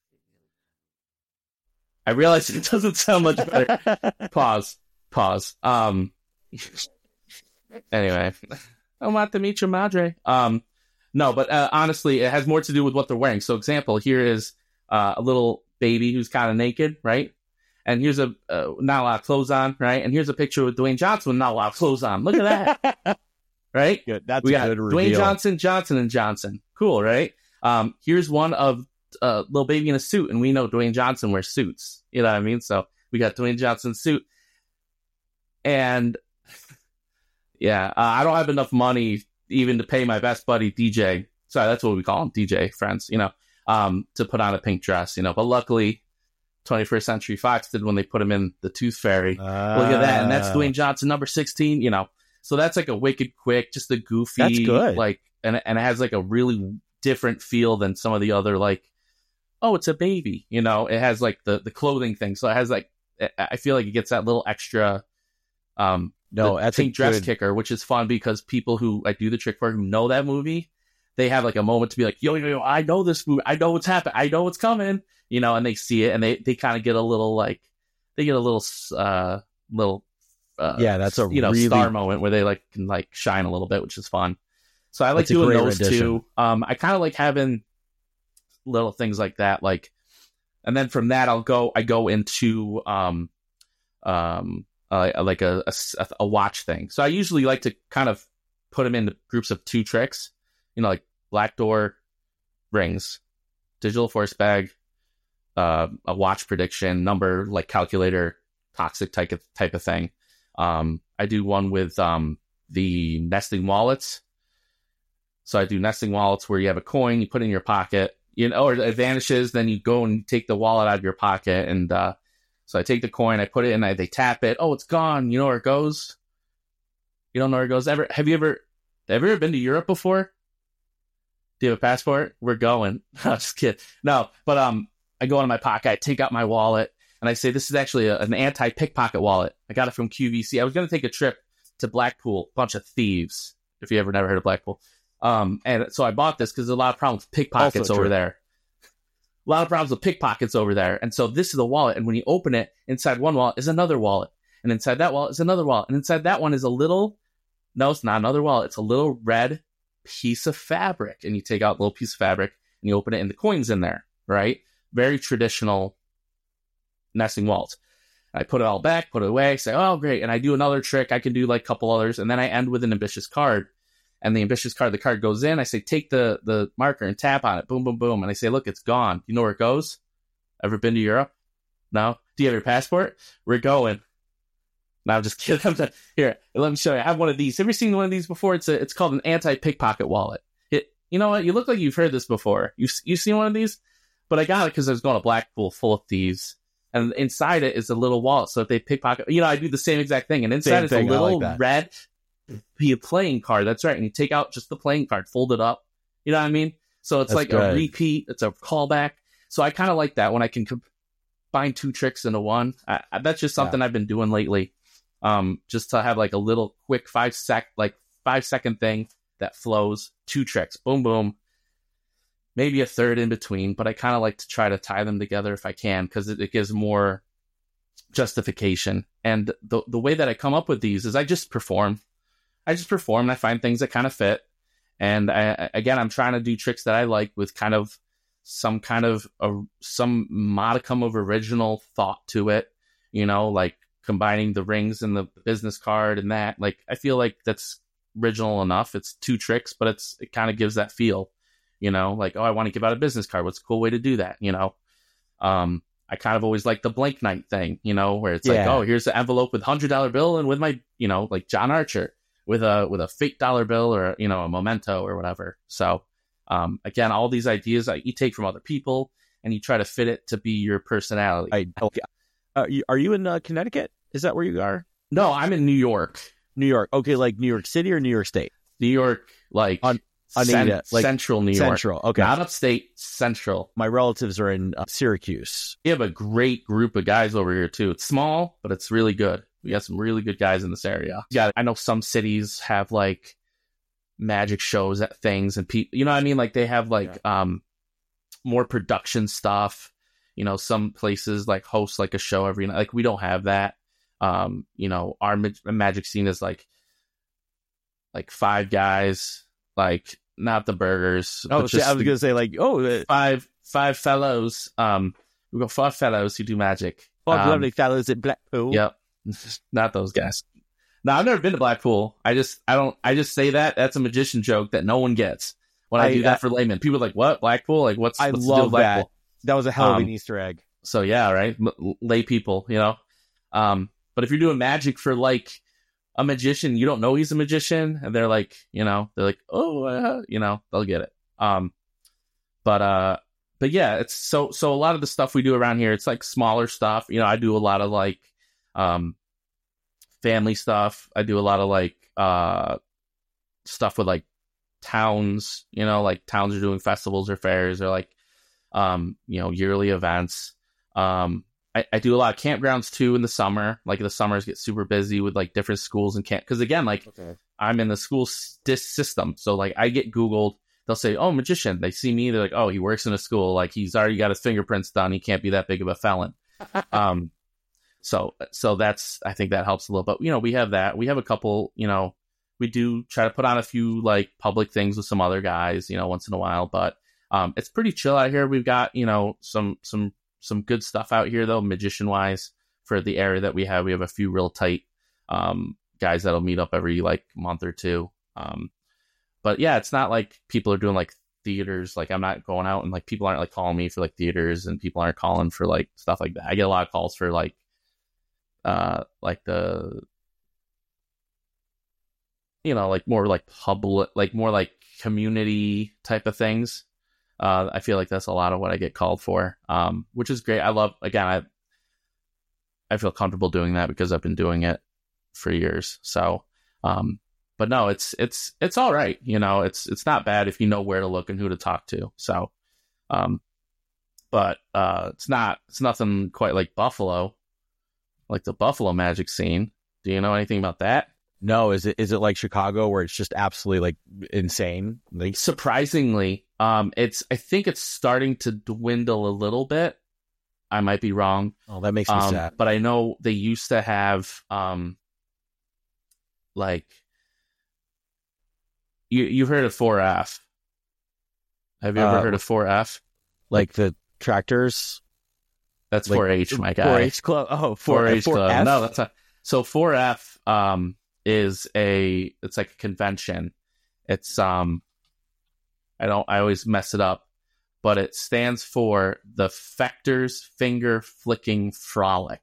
I realize it doesn't sound much better. Pause. Pause. Um. Anyway, I want to meet your madre. Um. No, but uh, honestly, it has more to do with what they're wearing. So, example, here is uh, a little baby who's kind of naked, right? And here's a uh, not a lot of clothes on, right? And here's a picture with Dwayne Johnson with not a lot of clothes on. Look at that, right?
Good. That's
we
a
got
good
Dwayne
reveal.
Johnson, Johnson and Johnson. Cool, right? Um. Here's one of a uh, little baby in a suit, and we know Dwayne Johnson wears suits. You know what I mean? So we got Dwayne Johnson's suit. And yeah, uh, I don't have enough money even to pay my best buddy D J. Sorry, that's what we call him, D J, friends, you know, um, to put on a pink dress, you know. But luckily, twenty-first Century Fox did when they put him in the Tooth Fairy. Uh, Look at that. And that's Dwayne Johnson, number sixteen, you know. So that's like a wicked quick, just a goofy.
That's good.
Like, and, and it has like a really different feel than some of the other, like, oh, it's a baby. You know, it has like the, the clothing thing. So it has like, I feel like it gets that little extra, um,
no, that's
pink
a
dress
good...
kicker, which is fun because people who I do the trick for who know that movie, they have like a moment to be like, yo, yo, yo, I know this movie. I know what's happening. I know what's coming, you know, and they see it and they, they kind of get a little like, they get a little, uh, little, uh,
yeah, that's a
you know,
really...
star moment where they like can like shine a little bit, which is fun. So I like
that's
doing those
rendition.
two. Um, I kind of like having little things like that, like, and then from that I'll go, I go into, um, um, uh, like a, a, a watch thing. So I usually like to kind of put them into groups of two tricks, you know, like black door, rings, digital force bag, uh, a watch prediction, number like calculator, toxic type of type of thing. Um, I do one with um, the nesting wallets. So I do nesting wallets where you have a coin, you put it in your pocket, you know, or it vanishes, then you go and take the wallet out of your pocket. And uh, so I take the coin, I put it in, I, they tap it. Oh, it's gone. You know where it goes? You don't know where it goes? Ever? Have you ever, have you ever been to Europe before? Do you have a passport? We're going. I'm just kidding. No, but um, I go into my pocket, I take out my wallet, and I say, this is actually a, an anti-pickpocket wallet. I got it from Q V C. I was going to take a trip to Blackpool, bunch of thieves, if you ever never heard of Blackpool. Um, and so I bought this because there's a lot of problems with pickpockets over there. A lot of problems with pickpockets over there. And so this is a wallet. And when you open it, inside one wallet is another wallet. And inside that wallet is another wallet. And inside that one is a little, no, it's not another wallet. It's a little red piece of fabric. And you take out a little piece of fabric and you open it and the coin's in there, right? Very traditional nesting wallets. I put it all back, put it away, say, oh, great. And I do another trick. I can do like a couple others. And then I end with an ambitious card. And the ambitious card, the card goes in. I say, take the, the marker and tap on it. Boom, boom, boom. And I say, look, it's gone. You know where it goes? Ever been to Europe? No? Do you have your passport? We're going. No, I'm just kidding. I'm just, here, let me show you. I have one of these. Have you seen one of these before? It's a, it's called an anti-pickpocket wallet. It, you know what? You look like you've heard this before. You've, you've seen one of these? But I got it because I was going to Blackpool full of thieves. And inside it is a little wallet. So if they pickpocket, you know, I do the same exact thing. And inside it's a little like red be a playing card. That's right. And you take out just the playing card, fold it up. You know what I mean? So it's that's like good. A repeat. It's a callback. So I kind of like that when I can combine two tricks into one. I, I, that's just something yeah. I've been doing lately. Um, just to have like a little quick five sec, like five second thing that flows. Two tricks. Boom, boom. Maybe a third in between, but I kind of like to try to tie them together if I can because it, it gives more justification. And the the way that I come up with these is I just perform. I just perform and I find things that kind of fit. And I, again, I'm trying to do tricks that I like with kind of some kind of a, some modicum of original thought to it, you know, like combining the rings and the business card and that. Like, I feel like that's original enough. It's two tricks, but it's it kind of gives that feel, you know, like, oh, I want to give out a business card. What's a cool way to do that? You know, um, I kind of always like the blank night thing, you know, where it's yeah. like, oh, here's the envelope with one hundred dollar bill and with my, you know, like John Archer. with a with a fake dollar bill or, you know, a memento or whatever. So, um, again, all these ideas that you take from other people and you try to fit it to be your personality.
I, okay. uh, are you in uh, Connecticut? Is that where you are?
No, I'm in New York.
New York. Okay, like New York City or New York State?
New York, like,
on, on
cen-
Anita, like
central New York.
Central, okay.
Not upstate, central.
My relatives are in uh, Syracuse.
We have a great group of guys over here, too. It's small, but it's really good. We got some really good guys in this area. Yeah, I know some cities have like magic shows at things and people, you know what I mean? Like they have like yeah. um more production stuff. You know, some places like host like a show every night. Like we don't have that. Um, you know, our ma- magic scene is like like five guys, like not the burgers.
Oh, see, I was gonna say like oh uh,
five five fellows. Um, we got five fellows who do magic.
Five
um,
lovely fellows at Blackpool.
Yep. Not those guys. No, I've never been to Blackpool. I just, I don't, I just say that. That's a magician joke that no one gets when I, I do that I, for laymen. People are like, what? Blackpool? Like, what's,
I
what's
love
the deal with
that. That was a hell of an um, Easter egg.
So, yeah, right? M- lay people, you know? Um, but if you're doing magic for like a magician, you don't know he's a magician. And they're like, you know, they're like, oh, uh, you know, they'll get it. Um, but, uh, but yeah, it's so, so a lot of the stuff we do around here, it's like smaller stuff. You know, I do a lot of like, um, family stuff. I do a lot of like uh stuff with like towns, you know, like towns are doing festivals or fairs or like um, you know, yearly events. Um, I, I do a lot of campgrounds too in the summer. Like the summers get super busy with like different schools and camp. Because again, like okay. I'm in the school s- system, so like I get Googled. They'll say, "Oh, magician." They see me. They're like, "Oh, he works in a school. Like he's already got his fingerprints done. He can't be that big of a felon." um, so so that's I think that helps a little. But you know, we have that. We have a couple. You know, we do try to put on a few like public things with some other guys. You know, once in a while, but um, it's pretty chill out here. We've got you know some some. some good stuff out here though, magician wise, for the area that we have. We have a few real tight um guys that'll meet up every like month or two. Um but yeah, it's not like people are doing like theaters. Like I'm not going out and like people aren't like calling me for like theaters, and people aren't calling for like stuff like that. I get a lot of calls for like uh like the you know like more like public, like more like community type of things. Uh, I feel like that's a lot of what I get called for, um, which is great. I love, again, I I feel comfortable doing that because I've been doing it for years. So, um, but no, it's it's it's all right. You know, it's it's not bad if you know where to look and who to talk to. So, um, but uh, it's not it's nothing quite like Buffalo, like the Buffalo magic scene. Do you know anything about that?
No, is it is it like Chicago where it's just absolutely like insane? Like
surprisingly, um, it's I think it's starting to dwindle a little bit. I might be wrong.
Oh, that makes me
um,
sad.
But I know they used to have um, like you you've heard of four F. Have you ever
Uh,
heard of four F?
Like the tractors?
That's
like,
four H, my guy.
four H club. Oh,
four H
four
club.
F?
No, that's not. So four F um is a it's like a convention. It's um I don't I always mess it up, but it stands for the Fechter's Finger Flicking Frolic.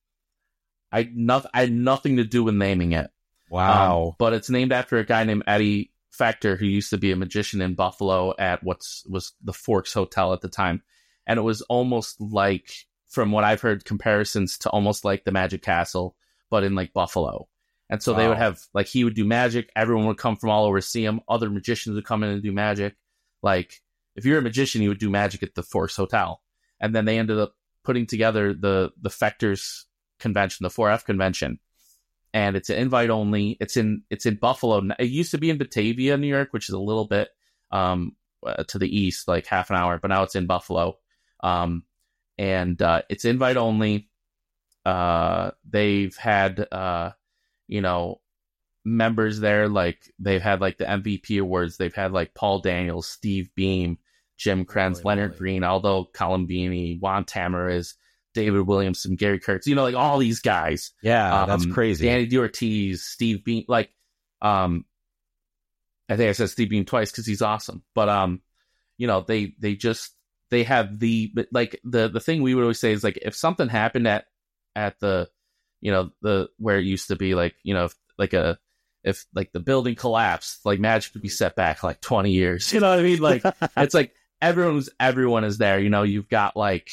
I not I had nothing to do with naming it.
Wow.
Um, but it's named after a guy named Eddie Fechter, who used to be a magician in Buffalo at what's was the Forks Hotel at the time. And it was almost like, from what I've heard, comparisons to almost like the Magic Castle, but in like Buffalo. And so wow. They would have, like, he would do magic. Everyone would come from all over to see him. Other magicians would come in and do magic. Like, if you're a magician, you would do magic at the Forks Hotel. And then they ended up putting together the the Fechter's convention, the four F convention. And it's an invite only. It's in it's in Buffalo. It used to be in Batavia, New York, which is a little bit um, uh, to the east, like half an hour. But now it's in Buffalo. Um, and uh, it's invite only. Uh, they've had, uh, you know, members there. Like, they've had like the M V P awards. They've had like Paul Daniels, Steve Beam, Jim Krenz, really, Leonard really. Green, Aldo Colombini, Juan Tamariz, David Williamson, Gary Kurtz, you know, like all these guys.
Yeah,
um,
that's crazy.
Danny DeOrtiz, Steve Beam, like, um, I think I said Steve Beam twice because he's awesome. But, um, you know, they, they just, they have the, like, the, the thing we would always say is, like, if something happened at, at the, you know, the, where it used to be, like, you know, if, like a, if like the building collapsed, like Magic would be set back like twenty years. You know what I mean? Like, it's like everyone's, everyone is there. You know, you've got like,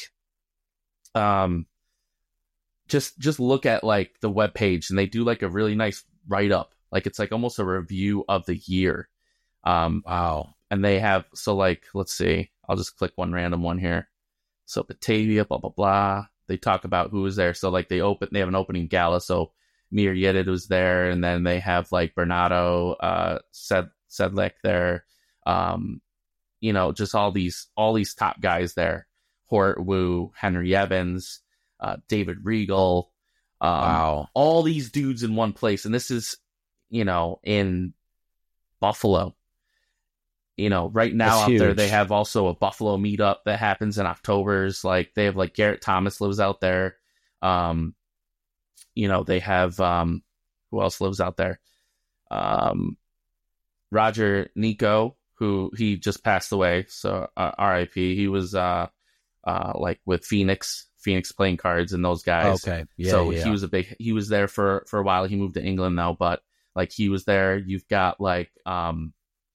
um, just, just look at like the webpage, and they do like a really nice write up. Like, it's like almost a review of the year. Um,
wow.
And they have, so like, let's see, I'll just click one random one here. So Batavia, blah, blah, blah. They talk about who was there. So like they open, they have an opening gala. So Mir Yedid was there. And then they have like Bernardo, uh, Sed, Sedlec there. Um, you know, just all these, all these top guys there. Hort Wu, Henry Evans, uh, David Regal. Um,
wow.
All these dudes in one place. And this is, you know, in Buffalo. You know, right now
That's
out
huge.
there, they have also a Buffalo meetup that happens in October's. Like, they have like Garrett Thomas lives out there. Um, you know, they have, um, who else lives out there? Um, Roger Nico, who he just passed away. So uh, R I P. He was, uh, uh, like with Phoenix, Phoenix playing cards and those guys.
Okay. Yeah,
so
yeah.
he was a big, he was there for, for a while. He moved to England now, but like he was there. You've got like, um,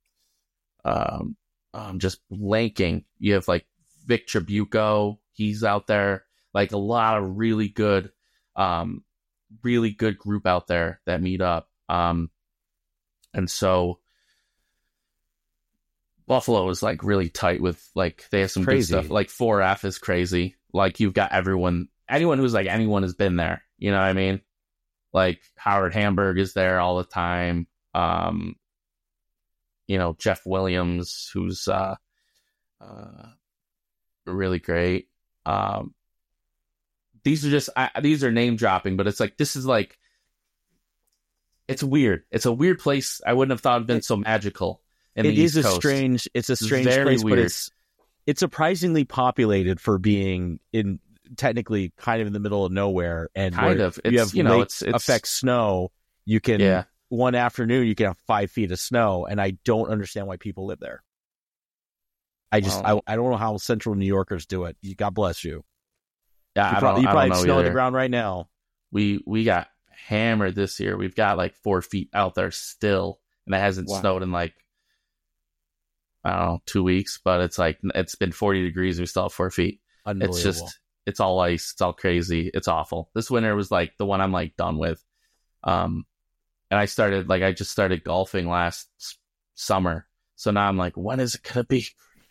Um, um, just blanking. You have like Vic Tribuco. He's out there. Like a lot of really good, um, really good group out there that meet up. Um, and so Buffalo is like really tight with like they have some
Crazy.
good stuff. Like four F is crazy. Like you've got everyone, anyone who's like anyone has been there. You know what I mean? Like Howard Hamburg is there all the time. Um, you know, Jeff Williams, who's uh, uh, really great. Um, these are just I, these are name dropping, but it's like this is like it's weird. It's a weird place. I wouldn't have thought it'd been so magical. In
It
the
is
East
a
Coast.
strange. It's a strange
Very
place,
weird.
but it's it's surprisingly populated for being in technically kind of in the middle of nowhere. And
Kind
where
of.
you
It's,
have
you know,
lake
it's- it's-
effect snow. You can
Yeah.
one afternoon you can have five feet of snow, and I don't understand why people live there. I just
Well-
I, I don't know how Central New Yorkers do it. You, God bless you.
Yeah,
You,
I
prob-
don't,
you
I
probably
don't
have
know
snow on the
either.
ground right now.
We we got hammered this year. We've got like four feet out there still, and it hasn't
Wow.
snowed in like I don't know two weeks. But it's like it's been forty degrees. And we still have four feet.
Unbelievable.
It's just it's all ice. It's all crazy. It's awful. This winter was like the one I'm like done with. Um, and I started like I just started golfing last s- summer. So now I'm like, when is it gonna be?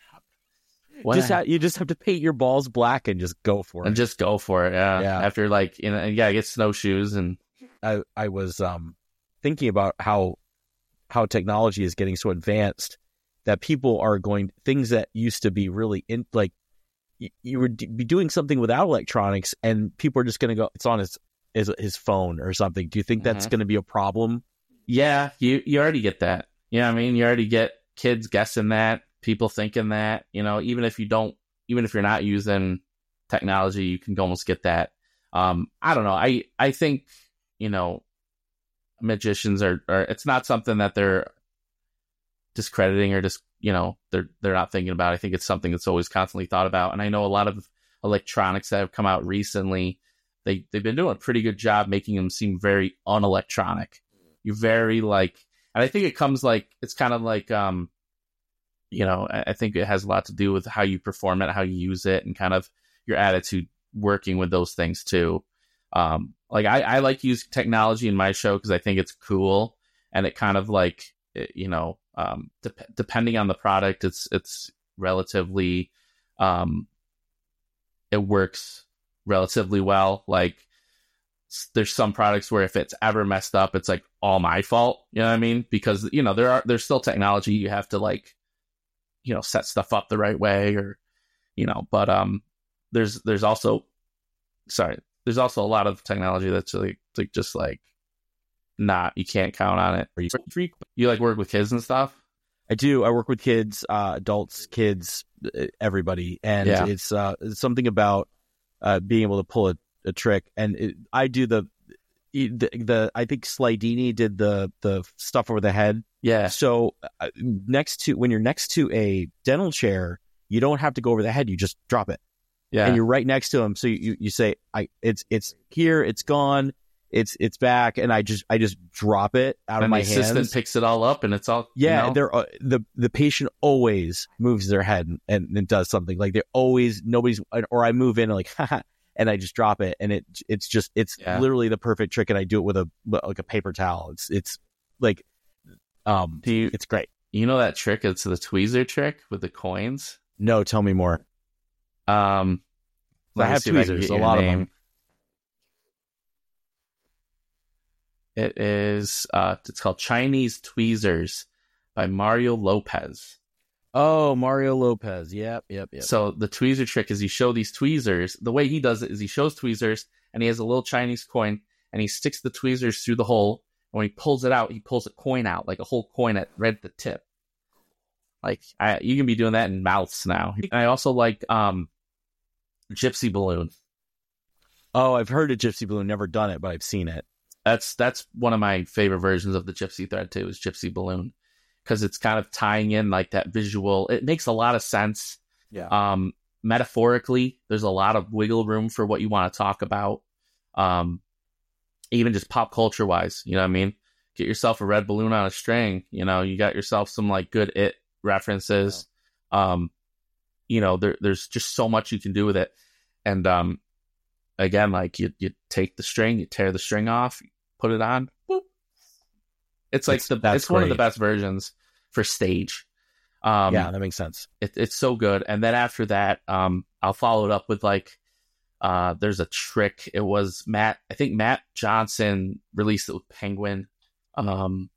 When
just ha- you just have to paint your balls black and just go for it.
and just go for it. Yeah.
Yeah.
After like you know, and yeah, get snowshoes and
I, I was um, thinking about how how technology is getting so advanced that people are going things that used to be really in like you, you would be doing something without electronics and people are just going to go it's on his, his his phone or something. Do you think that's
Mhm.
going to be a problem?
yeah, you you already get that. You know what I mean? You already get kids guessing that, people thinking that, you know, even if you don't, even if you're not using technology, you can almost get that. Um, I don't know. I, I think, you know, magicians are, are, it's not something that they're discrediting or just, you know, they're, they're not thinking about. I think it's something that's always constantly thought about. And I know a lot of electronics that have come out recently, they, they've been doing a pretty good job making them seem very unelectronic. You're very like, and I think it comes like, it's kind of like, um, you know, I I think it has a lot to do with how you perform it, how you use it, and kind of your attitude working with those things too. Um, like I, I like to use technology in my show because I think it's cool, and it kind of like, it, you know, um, de- depending on the product, it's it's relatively, um, it works relatively well. Like s- there's some products where if it's ever messed up, it's like all my fault. You know what I mean? Because you know there are there's still technology you have to like, you know, set stuff up the right way, or you know, but um, there's there's also, sorry, there's also a lot of technology that's like like just like not you can't count on it.
Are you freak?
You like work with kids and stuff?
I do. I work with kids, uh, adults, kids, uh, everybody, and
Yeah.
it's uh, it's something about uh, being able to pull a, a trick. And it, I do the, the the I think Slidini did the the stuff over the head.
Yeah,
So uh, next to when you're next to a dental chair, you don't have to go over the head. You just drop it,
yeah.
and you're right next to him. So you, you say, "I it's it's here, it's gone, it's it's back," and I just I just drop it out of
and
my
the assistant
hands.
picks it all up, and it's all
Yeah,
You know?
they're uh, the the patient always moves their head and, and, and does something like they're always nobody's or I move in and like haha, and I just drop it and it it's just it's
Yeah.
literally the perfect trick and I do it with a like a paper towel. It's it's like um
Do you
it's great.
you know that trick? It's the tweezer trick with the coins.
No, tell me more.
Um,
I
let me
have
see if can
tweezers,
get
a
your
lot of
name.
them.
It is uh, it's called Chinese Tweezers by Mario Lopez.
Oh, Mario Lopez. Yep, yep, yep.
So the tweezer trick is you show these tweezers. The way he does it is he shows tweezers and he has a little Chinese coin and he sticks the tweezers through the hole. And when he pulls it out, he pulls a coin out, like a whole coin at right at the tip. Like I, you can be doing that in mouths now. And I also like um, Gypsy Balloon.
Oh, I've heard of Gypsy Balloon, never done it, but I've seen it.
That's that's one of my favorite versions of the Gypsy thread too, is Gypsy Balloon, because it's kind of tying in like that visual. It makes a lot of sense.
Yeah.
Um, metaphorically, there's a lot of wiggle room for what you want to talk about. Um, even just pop culture wise, you know what I mean? Get yourself a red balloon on a string. You know, you got yourself some like good It references. Yeah. Um, you know, there, there's just so much you can do with it. And um, again, like you, you take the string, you tear the string off, you put it on. Boop. It's like
It's-
the
that's
it's one of the
great.
best versions for stage. Um,
yeah, that makes sense.
It, it's so good. And then after that, um, I'll follow it up with like, uh, there's a trick. It was Matt, I think Matt Johnson released it with Penguin. Um,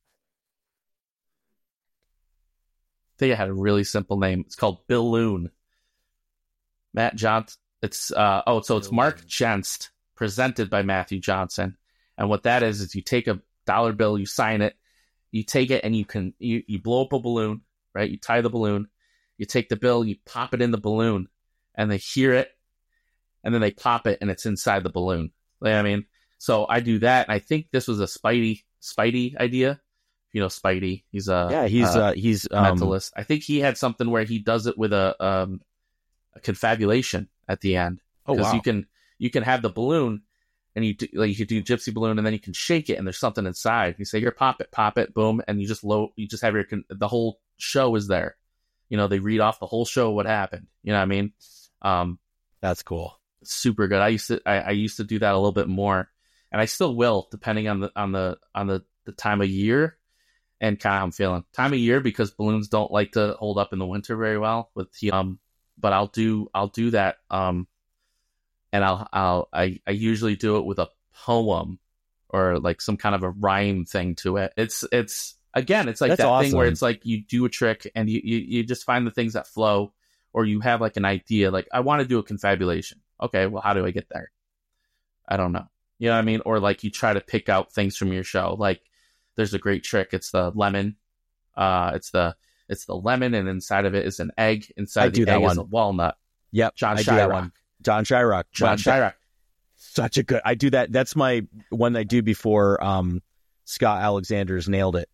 I think it had a really simple name. It's called Balloon. Matt Johnson. It's, uh, oh, so it's Mark Jenst, presented by Matthew Johnson. And what that is, is you take a dollar bill, you sign it, you take it and you can, you, you blow up a balloon, right? You tie the balloon, you take the bill, you pop it in the balloon, and they hear it, and then they pop it, and it's inside the balloon. You know what I mean? So I do that, and I think this was a Spidey Spidey idea. You know, Spidey. He's a
yeah, he's
uh,
uh, he's um,
mentalist. I think he had something where he does it with a um a confabulation at the end.
Oh
Because
wow!
you can you can have the balloon, and you do, like you could do gypsy balloon, and then you can shake it, and there's something inside. You say, "Here, pop it, pop it, boom," and you just low. You just have your the whole show is there. You know, they read off the whole show what happened. You know what I mean? Um,
That's cool.
Super good. I used to I, I used to do that a little bit more, and I still will, depending on the on the on the, the time of year and kind of how I'm feeling. Time of year, because balloons don't like to hold up in the winter very well with um. But I'll do I'll do that um, and I'll I'll I, I usually do it with a poem or like some kind of a rhyme thing to it. It's it's again it's like
That's
that
awesome.
thing where it's like you do a trick and you, you you just find the things that flow, or you have like an idea like I want to do a confabulation. Okay, well, how do I get there? I don't know. You know what I mean? Or like you try to pick out things from your show. Like there's a great trick. It's the lemon. Uh, it's the It's the lemon, and inside of it is an egg. Inside
I
of
do
the
that
egg
one.
is a walnut.
Yep,
John
I do that
Shyrock.
one. John Shyrock.
John Shyrock.
Such a good. I do that. That's my one I do before um, Scott Alexander's Nailed It.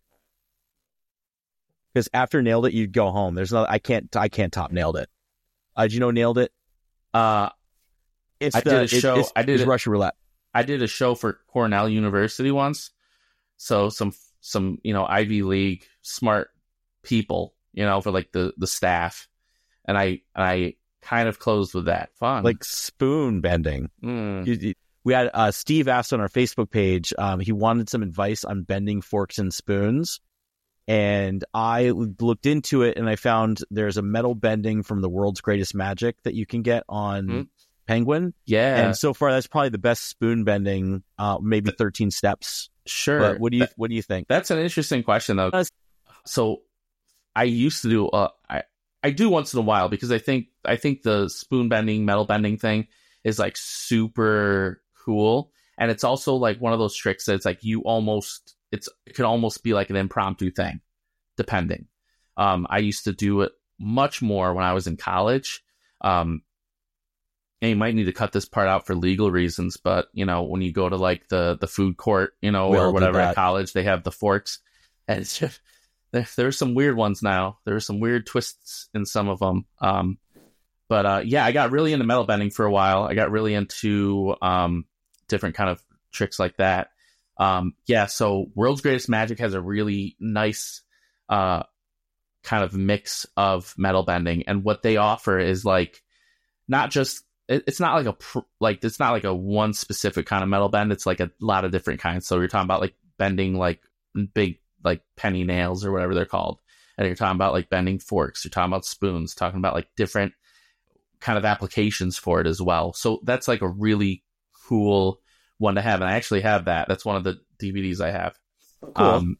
Because after Nailed It, you'd go home. There's no. I can't. I can't top Nailed It. Uh, did you know Nailed It?
Uh,
It's
I
the,
did a
it-
show.
It's,
I did
it's
it.
Russian roulette.
I did a show for Cornell University once. So some some you know Ivy League smart people, you know, for like the, the staff, and I and I kind of closed with that. Fun,
Like spoon bending.
mm.
You- you- We had uh, Steve asked on our Facebook page. Um, he wanted some advice on bending forks and spoons, and I looked into it, and I found there's a metal bending from the World's Greatest Magic that you can get on
Mm-hmm.
Penguin.
yeah,
And so far, that's probably the best spoon bending. Uh, maybe thirteen steps.
sure.
But what do you
That-
what do you think?
That's an interesting question, though.
Uh,
So, I used to do. Uh, I I do once in a while because I think I think the spoon bending, metal bending thing is like super cool, and it's also like one of those tricks that it's like you almost it's it can almost be like an impromptu thing, depending. Um, I used to do it much more when I was in college. Um, and you might need to cut this part out for legal reasons, but you know when you go to like the the food court, you know,
We all
or
did
whatever
that.
at college, they have the forks, and it's just. There, there's some weird ones now. There are some weird twists in some of them. Um, but uh, yeah, I got really into metal bending for a while. I got really into um, different kind of tricks like that. Um, yeah, so World's Greatest Magic has a really nice uh, kind of mix of metal bending, and what they offer is like not just it, it's not like a pr- like it's not like a one specific kind of metal bend. It's like a lot of different kinds. So you're talking about like bending like big like penny nails or whatever they're called, and you're talking about like bending forks, you're talking about spoons, talking about like different kind of applications for it as well. So that's like a really cool one to have, and I actually have that. That's one of the D V Ds I have.
Cool.
Um,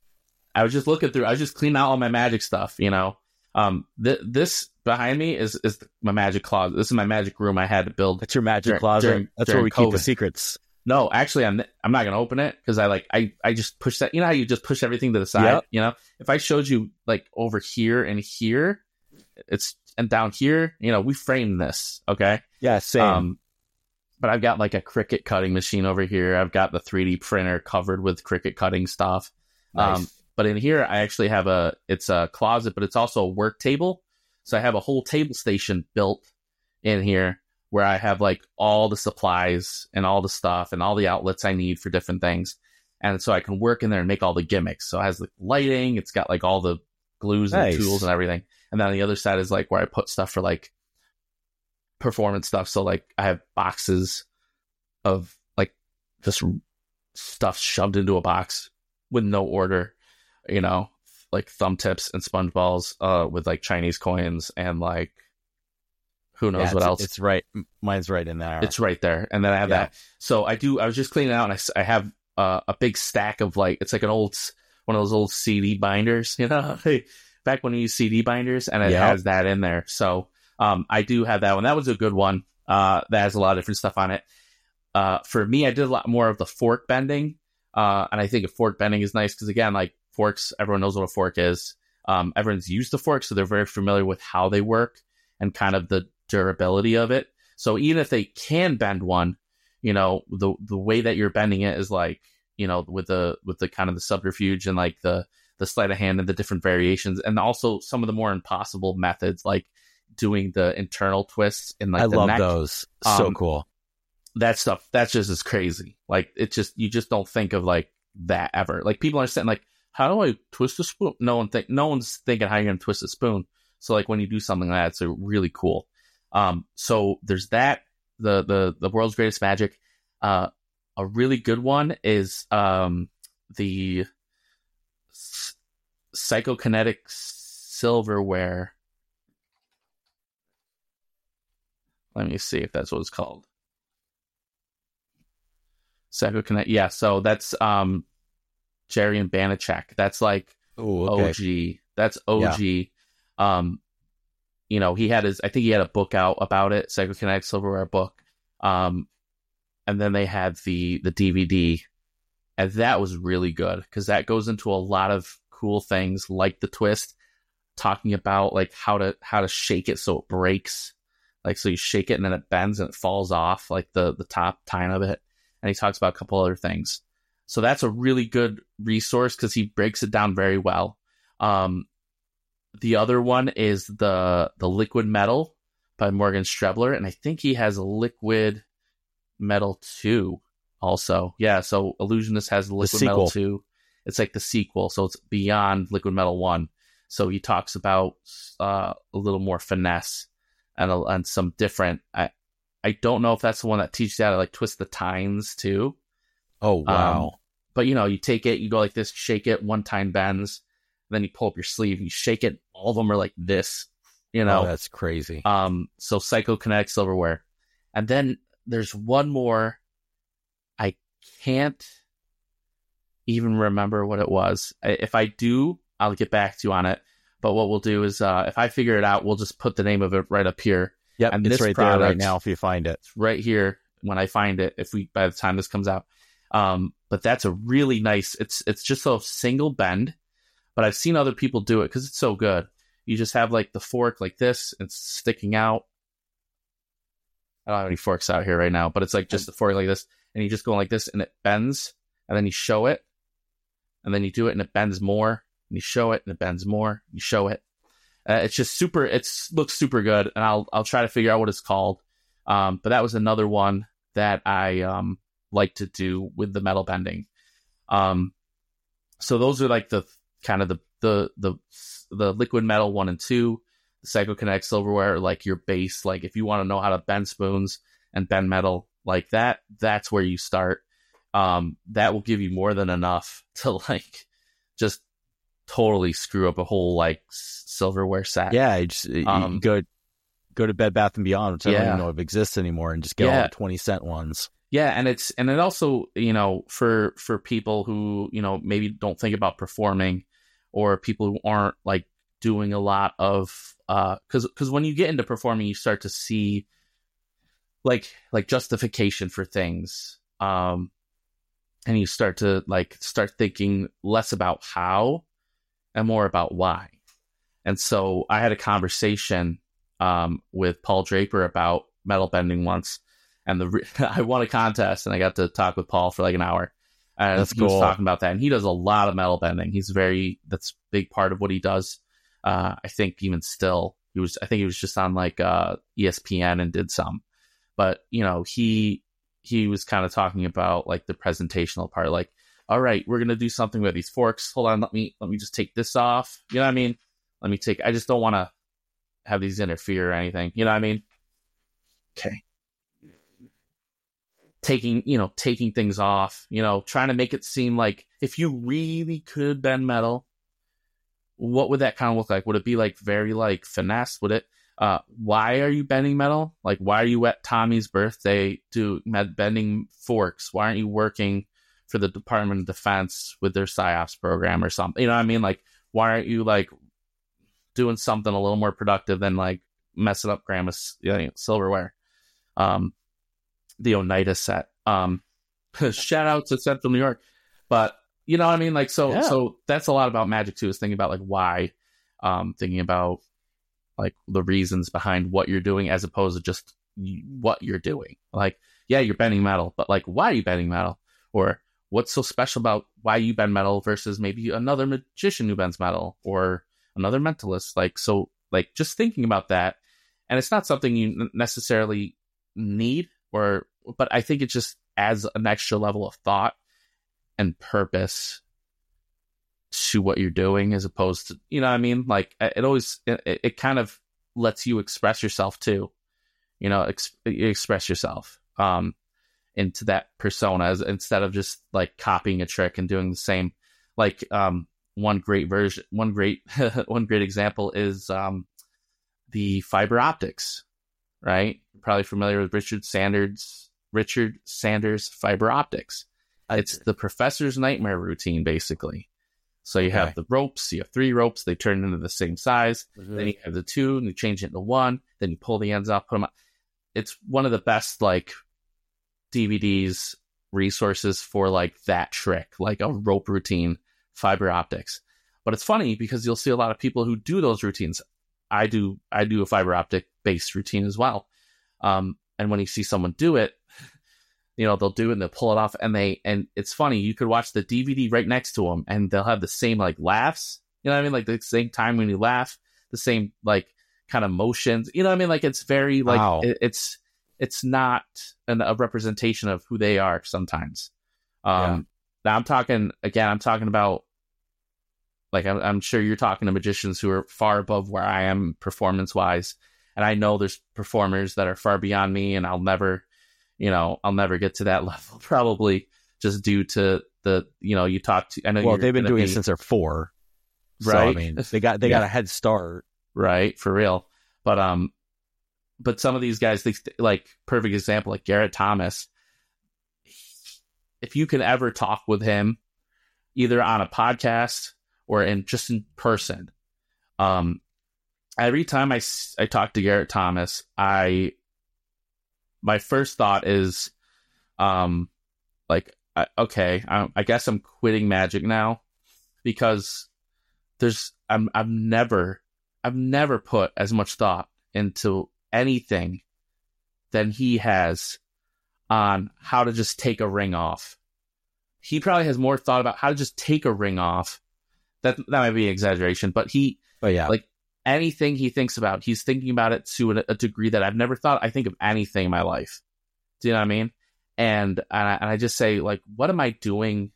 I was just looking through. I was just cleaning out all my magic stuff, you know. Um, th- this behind me is is my magic closet. This is my magic room I had to build.
That's your magic
Dur-
closet.
during-
That's
during
where we keep the
COVID.
secrets.
No, actually, I'm I'm not gonna open it because I like I, I just push that. You know how you just push everything to the side.
Yep.
You know, if I showed you like over here and here, it's and down here. You know, we framed this. Okay.
Yeah, same.
Um, but I've got like a Cricut cutting machine over here. I've got the three D printer covered with Cricut cutting stuff.
Nice.
Um, but in here, I actually have a it's a closet, but it's also a work table. So I have a whole table station built in here, where I have like all the supplies and all the stuff and all the outlets I need for different things. And so I can work in there and make all the gimmicks. So it has like lighting, it's got like all the glues and
Nice.
tools and everything. And then on the other side is like where I put stuff for like performance stuff. So like I have boxes of like just stuff shoved into a box with no order, you know, like thumb tips and sponge balls uh, with like Chinese coins and like who knows
yeah,
what
it's,
else.
It's right. Mine's right in there.
It's right there. And then I have
Yeah.
that. So I do, I was just cleaning out and I, I have uh, a big stack of like, it's like an old, one of those old C D binders, you know, back when you used C D binders, and it
Yep.
has that in there. So um, I do have that one. That was a good one. Uh, that has a lot of different stuff on it. Uh, for me, I did a lot more of the fork bending. Uh, and I think a fork bending is nice because, again, like forks, everyone knows what a fork is. Um, everyone's used the fork, so they're very familiar with how they work and kind of the durability of it. So even if they can bend one, you know, the the way that you're bending it is like, you know, with the with the kind of the subterfuge and like the the sleight of hand and the different variations, and also some of the more impossible methods like doing the internal twists in like
I
the
love
neck.
those. So
Um,
cool.
That stuff, that's just as crazy. Like it just, you just don't think of like that ever. Like people are saying like, how do I twist a spoon? No one think, no one's thinking how you're going to twist a spoon. So like when you do something like that, it's a really cool. Um, so there's that, the, the, the world's greatest magic. Uh, a really good one is, um, the s- psychokinetic silverware. Let me see if that's what it's called. Psychokinetic. Yeah, so that's um Jerry and Banachek. That's like
Oh, okay.
O G. That's O G. Um, you know, he had his, I think he had a book out about it, Psychokinetic Silverware book. Um, and then they had the the D V D, and that was really good because that goes into a lot of cool things like the twist, talking about like how to how to shake it so it breaks. Like, so you shake it and then it bends and it falls off, like the, the top tine of it. And he talks about a couple other things. So that's a really good resource because he breaks it down very well. Um, the other one is the the Liquid Metal by Morgan Strebler. And I think he has a Liquid Metal two also. Yeah, so Illusionist has Liquid Metal
sequel.
two. It's like the sequel, so it's beyond Liquid Metal one. So he talks about uh, a little more finesse and, a, and some different... I, I don't know if that's the one that teaches you how to like twist the tines too.
Oh, wow.
Um, but you know, you take it, you go like this, shake it, one tine bends, then you pull up your sleeve, you shake it, all of them are like this, you know.
Oh, that's crazy.
Um, so Psychokinetic Silverware. And then there's one more. I can't even remember what it was. I, if I do, I'll get back to you on it. But what we'll do is, uh, if I figure it out, we'll just put the name of it right up here.
Yep,
and
it's
this
right there right
product-
now if you find it.
Right here when I find it, if we by the time this comes out. Um, but that's a really nice, it's it's just a single bend, but I've seen other people do it because it's so good. You just have like the fork like this, it's sticking out. I don't have any forks out here right now, but it's like just the fork like this, and you just go like this and it bends, and then you show it, and then you do it and it bends more, and you show it and it bends more, you show it. Uh, it's just super, it's looks super good, and I'll I'll try to figure out what it's called. Um, but that was another one that I um like to do with the metal bending. Um, so those are like the kind of the the the the Liquid Metal one and two, the Psychokinetic Silverware, are like your base. Like if you want to know how to bend spoons and bend metal like that, that's where you start. Um, that will give you more than enough to like just totally screw up a whole like silverware set.
Yeah, you just you
Um,
go go to Bed Bath and Beyond, which I don't
yeah.
even know if exists anymore, and just get all
Yeah.
the twenty cent ones.
Yeah, and it's and it also, you know, for for people who, you know, maybe don't think about performing, or people who aren't like doing a lot of uh because because when you get into performing, you start to see like like justification for things, um and you start to like start thinking less about how and more about why. And so I had a conversation um with Paul Draper about metal bending once. And the re- I won a contest, and I got to talk with Paul for like an hour. And
That's
he was
cool.
talking about that, and he does a lot of metal bending. He's very that's a big part of what he does. Uh, I think even still, he was. I think he was just on like uh, E S P N and did some. But you know, he he was kind of talking about like the presentational part. Like, all right, we're gonna do something with these forks. Hold on, let me let me just take this off. You know what I mean? Let me take. I just don't want to have these interfere or anything. You know what I mean? Okay. Taking, you know, taking things off, you know, trying to make it seem like if you really could bend metal, what would that kind of look like? Would it be like very like finesse? Would it? Uh, why are you bending metal? Like, why are you at Tommy's birthday do med- bending forks? Why aren't you working for the Department of Defense with their PSYOPs program or something? You know what I mean? Like, why aren't you like doing something a little more productive than like messing up grandma's, you know, silverware? Um, the Oneida set. Um, shout out to Central New York. But you know what I mean? Like, so, yeah. so that's a lot about magic too, is thinking about like why, um, thinking about like the reasons behind what you're doing as opposed to just what you're doing. Like, yeah, you're bending metal, but like, why are you bending metal? Or what's so special about why you bend metal versus maybe another magician who bends metal or another mentalist? Like, so like just thinking about that, and it's not something you necessarily need, or, but I think it just adds an extra level of thought and purpose to what you're doing, as opposed to, you know what I mean? Like, it always, it, it kind of lets you express yourself too, you know, ex- express yourself um, into that persona, as, instead of just like copying a trick and doing the same. Like, um, one great version, one great, one great example is um, the fiber optics, right? You're probably familiar with Richard Sanders, Richard Sanders fiber optics. It's the professor's nightmare routine, basically. So you okay. have the ropes, you have three ropes, they turn into the same size. Mm-hmm. Then you have the two, and you change it into one. Then you pull the ends off, put them out. It's one of the best, like, D V Ds, resources for, like, that trick, like a rope routine, fiber optics. But it's funny because you'll see a lot of people who do those routines. I do I do a fiber optic based routine as well. Um, and when you see someone do it, you know, they'll do it and they'll pull it off, and they, and it's funny, you could watch the D V D right next to them and they'll have the same like laughs, you know what I mean? Like the same time when you laugh, the same like kind of motions, you know what I mean? Like it's very like, wow. it, it's, it's not an, a representation of who they are sometimes. Um, yeah. Now I'm talking, again, I'm talking about, like, I'm, I'm sure you're talking to magicians who are far above where I am performance wise. And I know there's performers that are far beyond me, and I'll never, you know, I'll never get to that level, probably just due to the, you know, you talk to, I know,
well, they've been doing be, it since they're four, right? So, I mean, they got, they yeah. got a head start,
right? For real. But, um, but some of these guys, they like, perfect example, like Garrett Thomas, if you can ever talk with him either on a podcast or in just in person, um, every time I, I talk to Garrett Thomas, I, my first thought is, um, like, I, okay, I, I guess I'm quitting magic now, because there's, I'm, I've never, I've never put as much thought into anything than he has on how to just take a ring off. He probably has more thought about how to just take a ring off. That that might be an exaggeration, but he,
but yeah,
like, anything he thinks about, he's thinking about it to a, a degree that I've never thought I think of anything in my life. Do you know what I mean? And, and, I, and I just say, like, what am I doing?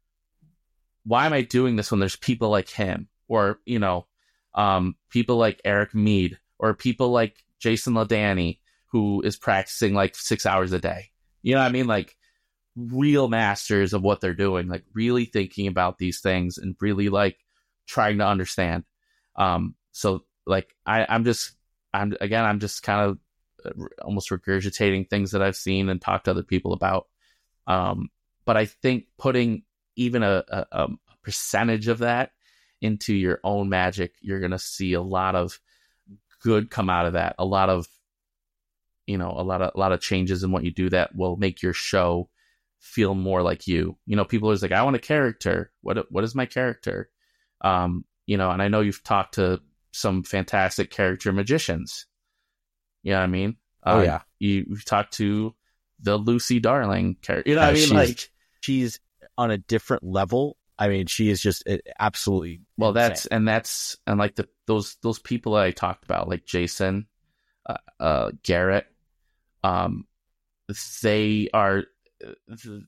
Why am I doing this when there's people like him, or, you know, um, people like Eric Mead, or people like Jason Ladany, who is practicing like six hours a day? You know what I mean? Like, real masters of what they're doing, like really thinking about these things and really like trying to understand. Um, So like, I, I'm just, I'm again, I'm just kind of almost regurgitating things that I've seen and talked to other people about. Um, but I think putting even a, a, a percentage of that into your own magic, you're going to see a lot of good come out of that. A lot of, you know, a lot of, a lot of changes in what you do that will make your show feel more like you. You know, people are always like, I want a character. What, what is my character? Um, you know, and I know you've talked to some fantastic character magicians. You know what I mean?
Oh, uh, yeah.
You, you've talked to the Lucy Darling character. You know what uh, I mean?
She's,
like,
she's on a different level. I mean, she is just absolutely
well.
insane.
That's and that's and like the those those people that I talked about, like Jason, uh, uh, Garrett. Um, they are uh,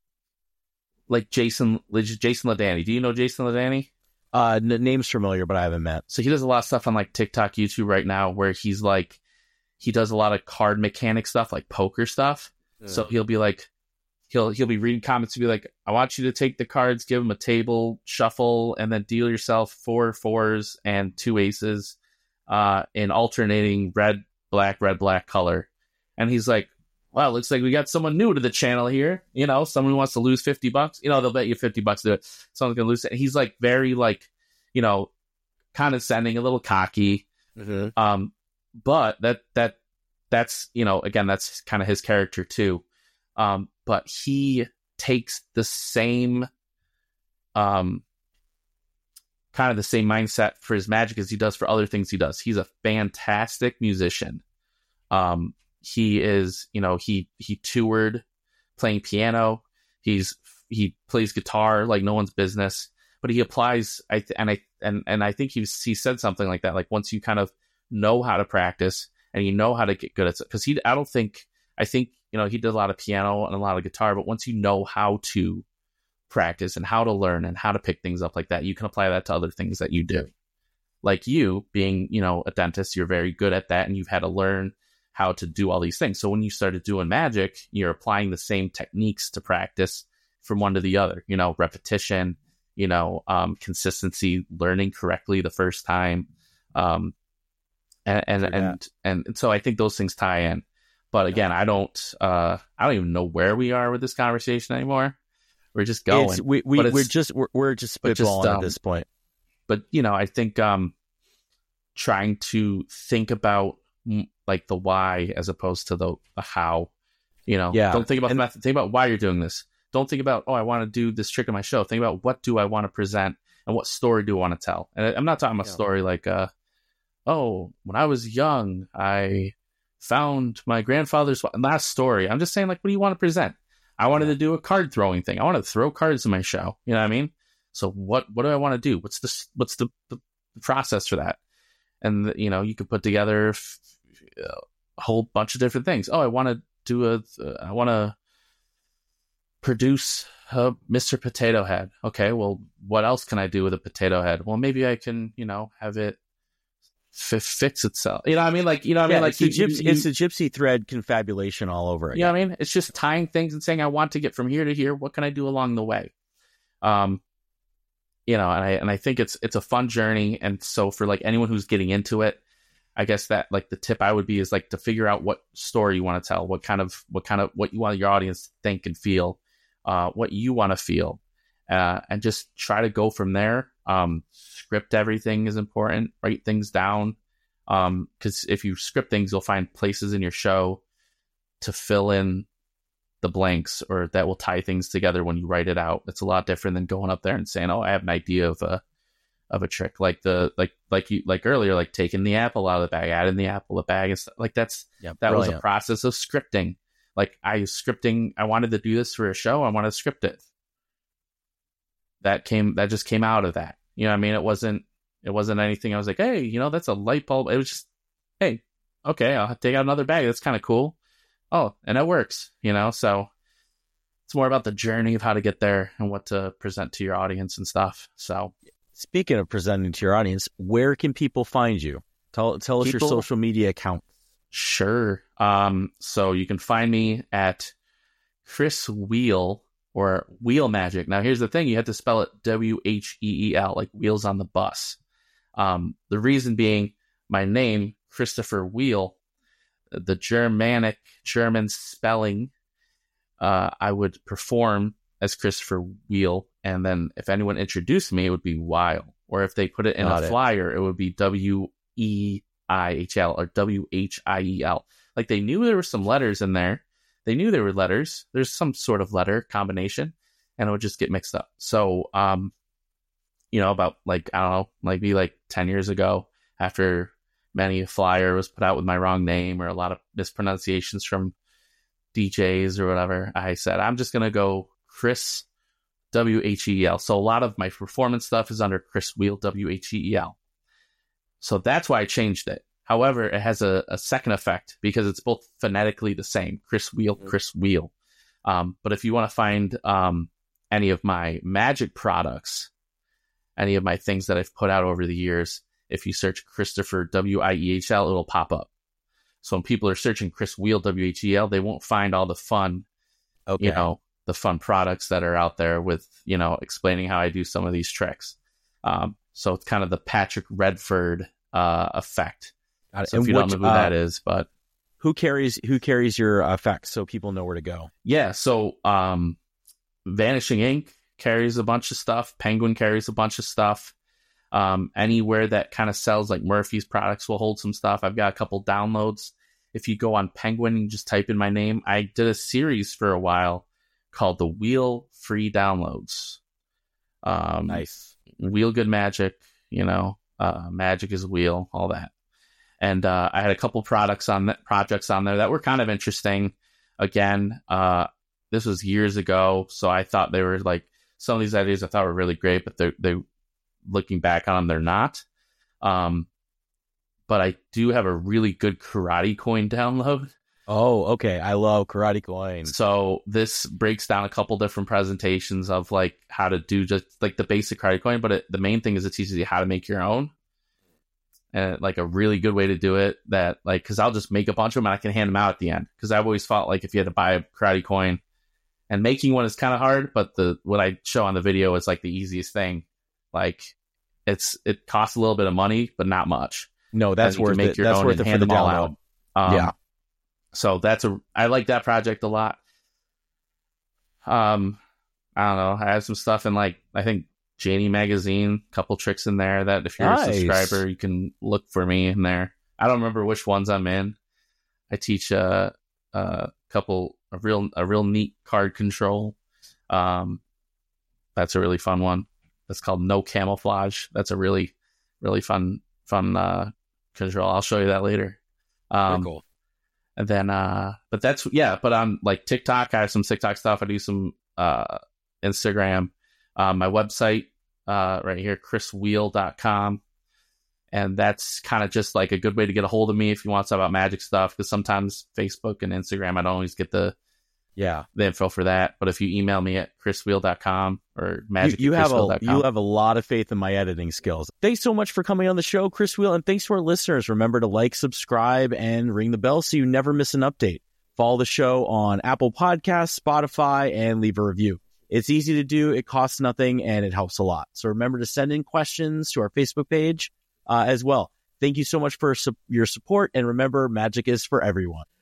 like Jason Jason Ladany. Do you know Jason Ladany?
Uh, n- name's familiar, but I haven't met.
So he does a lot of stuff on like TikTok, YouTube right now, where he's like, he does a lot of card mechanic stuff, like poker stuff. Yeah. So he'll be like, he'll he'll be reading comments to be like, I want you to take the cards, give him a table, shuffle, and then deal yourself four fours and two aces uh, in alternating red, black, red, black color. And he's like, well, looks like we got someone new to the channel here. You know, someone who wants to lose fifty bucks. You know, they'll bet you fifty bucks to do it. Someone's going to lose it. And he's like very like, you know, condescending, a little cocky.
Mm-hmm.
Um, but that that that's, you know, again, that's kind of his character too. Um, but he takes the same, um, kind of the same mindset for his magic as he does for other things he does. He's a fantastic musician. Um, he is, you know, he, he toured playing piano. He's, he plays guitar like no one's business, but he applies, I, th- and I, and, and I think he was, he said something like that. Like once you kind of know how to practice and you know how to get good at it, cause he, I don't think, I think, you know, he did a lot of piano and a lot of guitar, but once you know how to practice and how to learn and how to pick things up like that, you can apply that to other things that you do. Like you being, you know, a dentist, you're very good at that and you've had to learn how to do all these things. So when you started doing magic, you're applying the same techniques to practice from one to the other, you know, repetition, you know, um, consistency, learning correctly the first time. Um, and, and, and, and, and so I think those things tie in. But again, I don't, uh, I don't even know where we are with this conversation anymore. We're just going.
It's, we, we, we're just, we're, we're just spitballing um, at this point.
But, you know, I think, um, trying to think about like the why as opposed to the, the how, you know,
yeah.
Don't think about
and,
the method. Think about why you're doing this. Don't think about, oh, I want to do this trick in my show. Think about what do I want to present and what story do I want to tell? And I'm not talking about a
yeah.
story like, uh, oh, when I was young, I found my grandfather's last story. I'm just saying, like, what do you want to present? I wanted yeah. to do a card throwing thing. I want to throw cards in my show. You know what I mean? So what, what do I want to do? What's the, what's the, the process for that? And, you know, you could put together a whole bunch of different things. Oh, I want to do a, uh, I want to produce a Mister Potato Head. Okay, well, what else can I do with a potato head? Well, maybe I can, you know, have it f- fix itself. You know what I mean? Like, you know what
yeah,
I mean? Like,
it's, you, a gypsy, you, it's a gypsy thread confabulation all over again.
You know what I mean? It's just tying things and saying, I want to get from here to here. What can I do along the way? Um, you know, and I, and I think it's, it's a fun journey. And so for like anyone who's getting into it, I guess that like the tip I would be is like to figure out what story you want to tell, what kind of, what kind of, what you want your audience to think and feel, uh, what you want to feel, uh, and just try to go from there. Um, script everything is important, write things down. Um, cause if you script things, you'll find places in your show to fill in the blanks or that will tie things together when you write it out. It's a lot different than going up there and saying, oh, I have an idea of a, of a trick, like the like like you like earlier, like taking the apple out of the bag, adding the apple to the bag and stuff. Like that's
yeah,
that
brilliant.
was a process of scripting. Like I was scripting, I wanted to do this for a show, I wanted to script it. That came that just came out of that. You know what I mean? It wasn't it wasn't anything I was like, hey, you know, that's a light bulb. It was just, hey, okay, I'll take out another bag. That's kind of cool. Oh, and it works, you know, so it's more about the journey of how to get there and what to present to your audience and stuff. So
speaking of presenting to your audience, where can people find you? Tell tell us
people,
your social media account.
Sure. Um, so you can find me at Chris Wheel or Wheel Magic. Now, here's the thing. You have to spell it W H E E L, like wheels on the bus. Um, the reason being my name, Christopher Wheel, the Germanic German spelling, uh, I would perform as Christopher Wheel. And then if anyone introduced me, it would be Weil. Or if they put it in Got a it. flyer, it would be W E I H L or W H I E L. Like they knew there were some letters in there. They knew there were letters. There's some sort of letter combination and it would just get mixed up. So, um, you know, about like, I don't know, maybe like ten years ago, after many a flyer was put out with my wrong name or a lot of mispronunciations from D Js or whatever, I said, I'm just going to go Chris W H E L. So a lot of my performance stuff is under Chris Wheel, W H E E L. So that's why I changed it. However, it has a, a second effect because it's both phonetically the same, Chris Wheel, Chris Wheel. Um, but if you want to find um, any of my magic products, any of my things that I've put out over the years, if you search Christopher W I E H L, it'll pop up. So when people are searching Chris Wheel, W H E L, they won't find all the fun, okay. you know, the fun products that are out there with, you know, explaining how I do some of these tricks. Um, so it's kind of the Patrick Redford uh, effect. So
and
if you
which,
don't know who
uh,
that is, but
who carries who carries your effects so people know where to go?
yeah, so um, Vanishing Ink carries a bunch of stuff. Penguin carries a bunch of stuff. Um, anywhere that kind of sells like Murphy's products will hold some stuff. I've got a couple downloads. If you go on Penguin and just type in my name, I did a series for a while called the Wheel Free Downloads. Um,
Nice.
Wheel Good Magic, you know, uh, magic is wheel, all that. And uh, I had a couple products on that, projects on there that were kind of interesting. Again, uh, this was years ago, so I thought they were like, some of these ideas I thought were really great, but they they looking back on them, they're not. Um, but I do have a really good karate coin download.
Oh, okay. I love karate coins.
So this breaks down a couple different presentations of like how to do just like the basic karate coin, but it, the main thing is it teaches you how to make your own. And like a really good way to do it that like, cause I'll just make a bunch of them and I can hand them out at the end. Cause I've always felt like if you had to buy a karate coin, and making one is kind of hard, but the, what I show on the video is like the easiest thing. Like it's, it costs a little bit of money, but not much.
No, that's worth
make
it.
Your
That's
own
worth
and
it for
hand
the
them all
download.
out. Um,
yeah.
So that's a, I like that project a lot. Um, I don't know. I have some stuff in like, I think Janie Magazine, a couple tricks in there that if you're
Nice.
a subscriber, you can look for me in there. I don't remember which ones I'm in. I teach a, a couple, a real, a real neat card control. Um, that's a really fun one. That's called No Camouflage. That's a really, really fun, fun, uh, control. I'll show you that later. Um,
Very cool.
And then, uh, but that's, yeah, but on like TikTok, I have some TikTok stuff. I do some, uh, Instagram, um, my website, uh, right here, chris wheel dot com. And that's kind of just like a good way to get a hold of me if you want to talk about magic stuff. Cause sometimes Facebook and Instagram, I don't always get the,
Yeah.
the info for that. But if you email me at chris wheel dot com or magic
You, you have a
dot com.
you have a lot of faith in my editing skills. Thanks so much for coming on the show, Chris Wheel, and thanks to our listeners. Remember to like, subscribe, and ring the bell so you never miss an update. Follow the show on Apple Podcasts, Spotify, and leave a review. It's easy to do, it costs nothing, and it helps a lot. So remember to send in questions to our Facebook page uh, as well. Thank you so much for su- your support, and remember, magic is for everyone.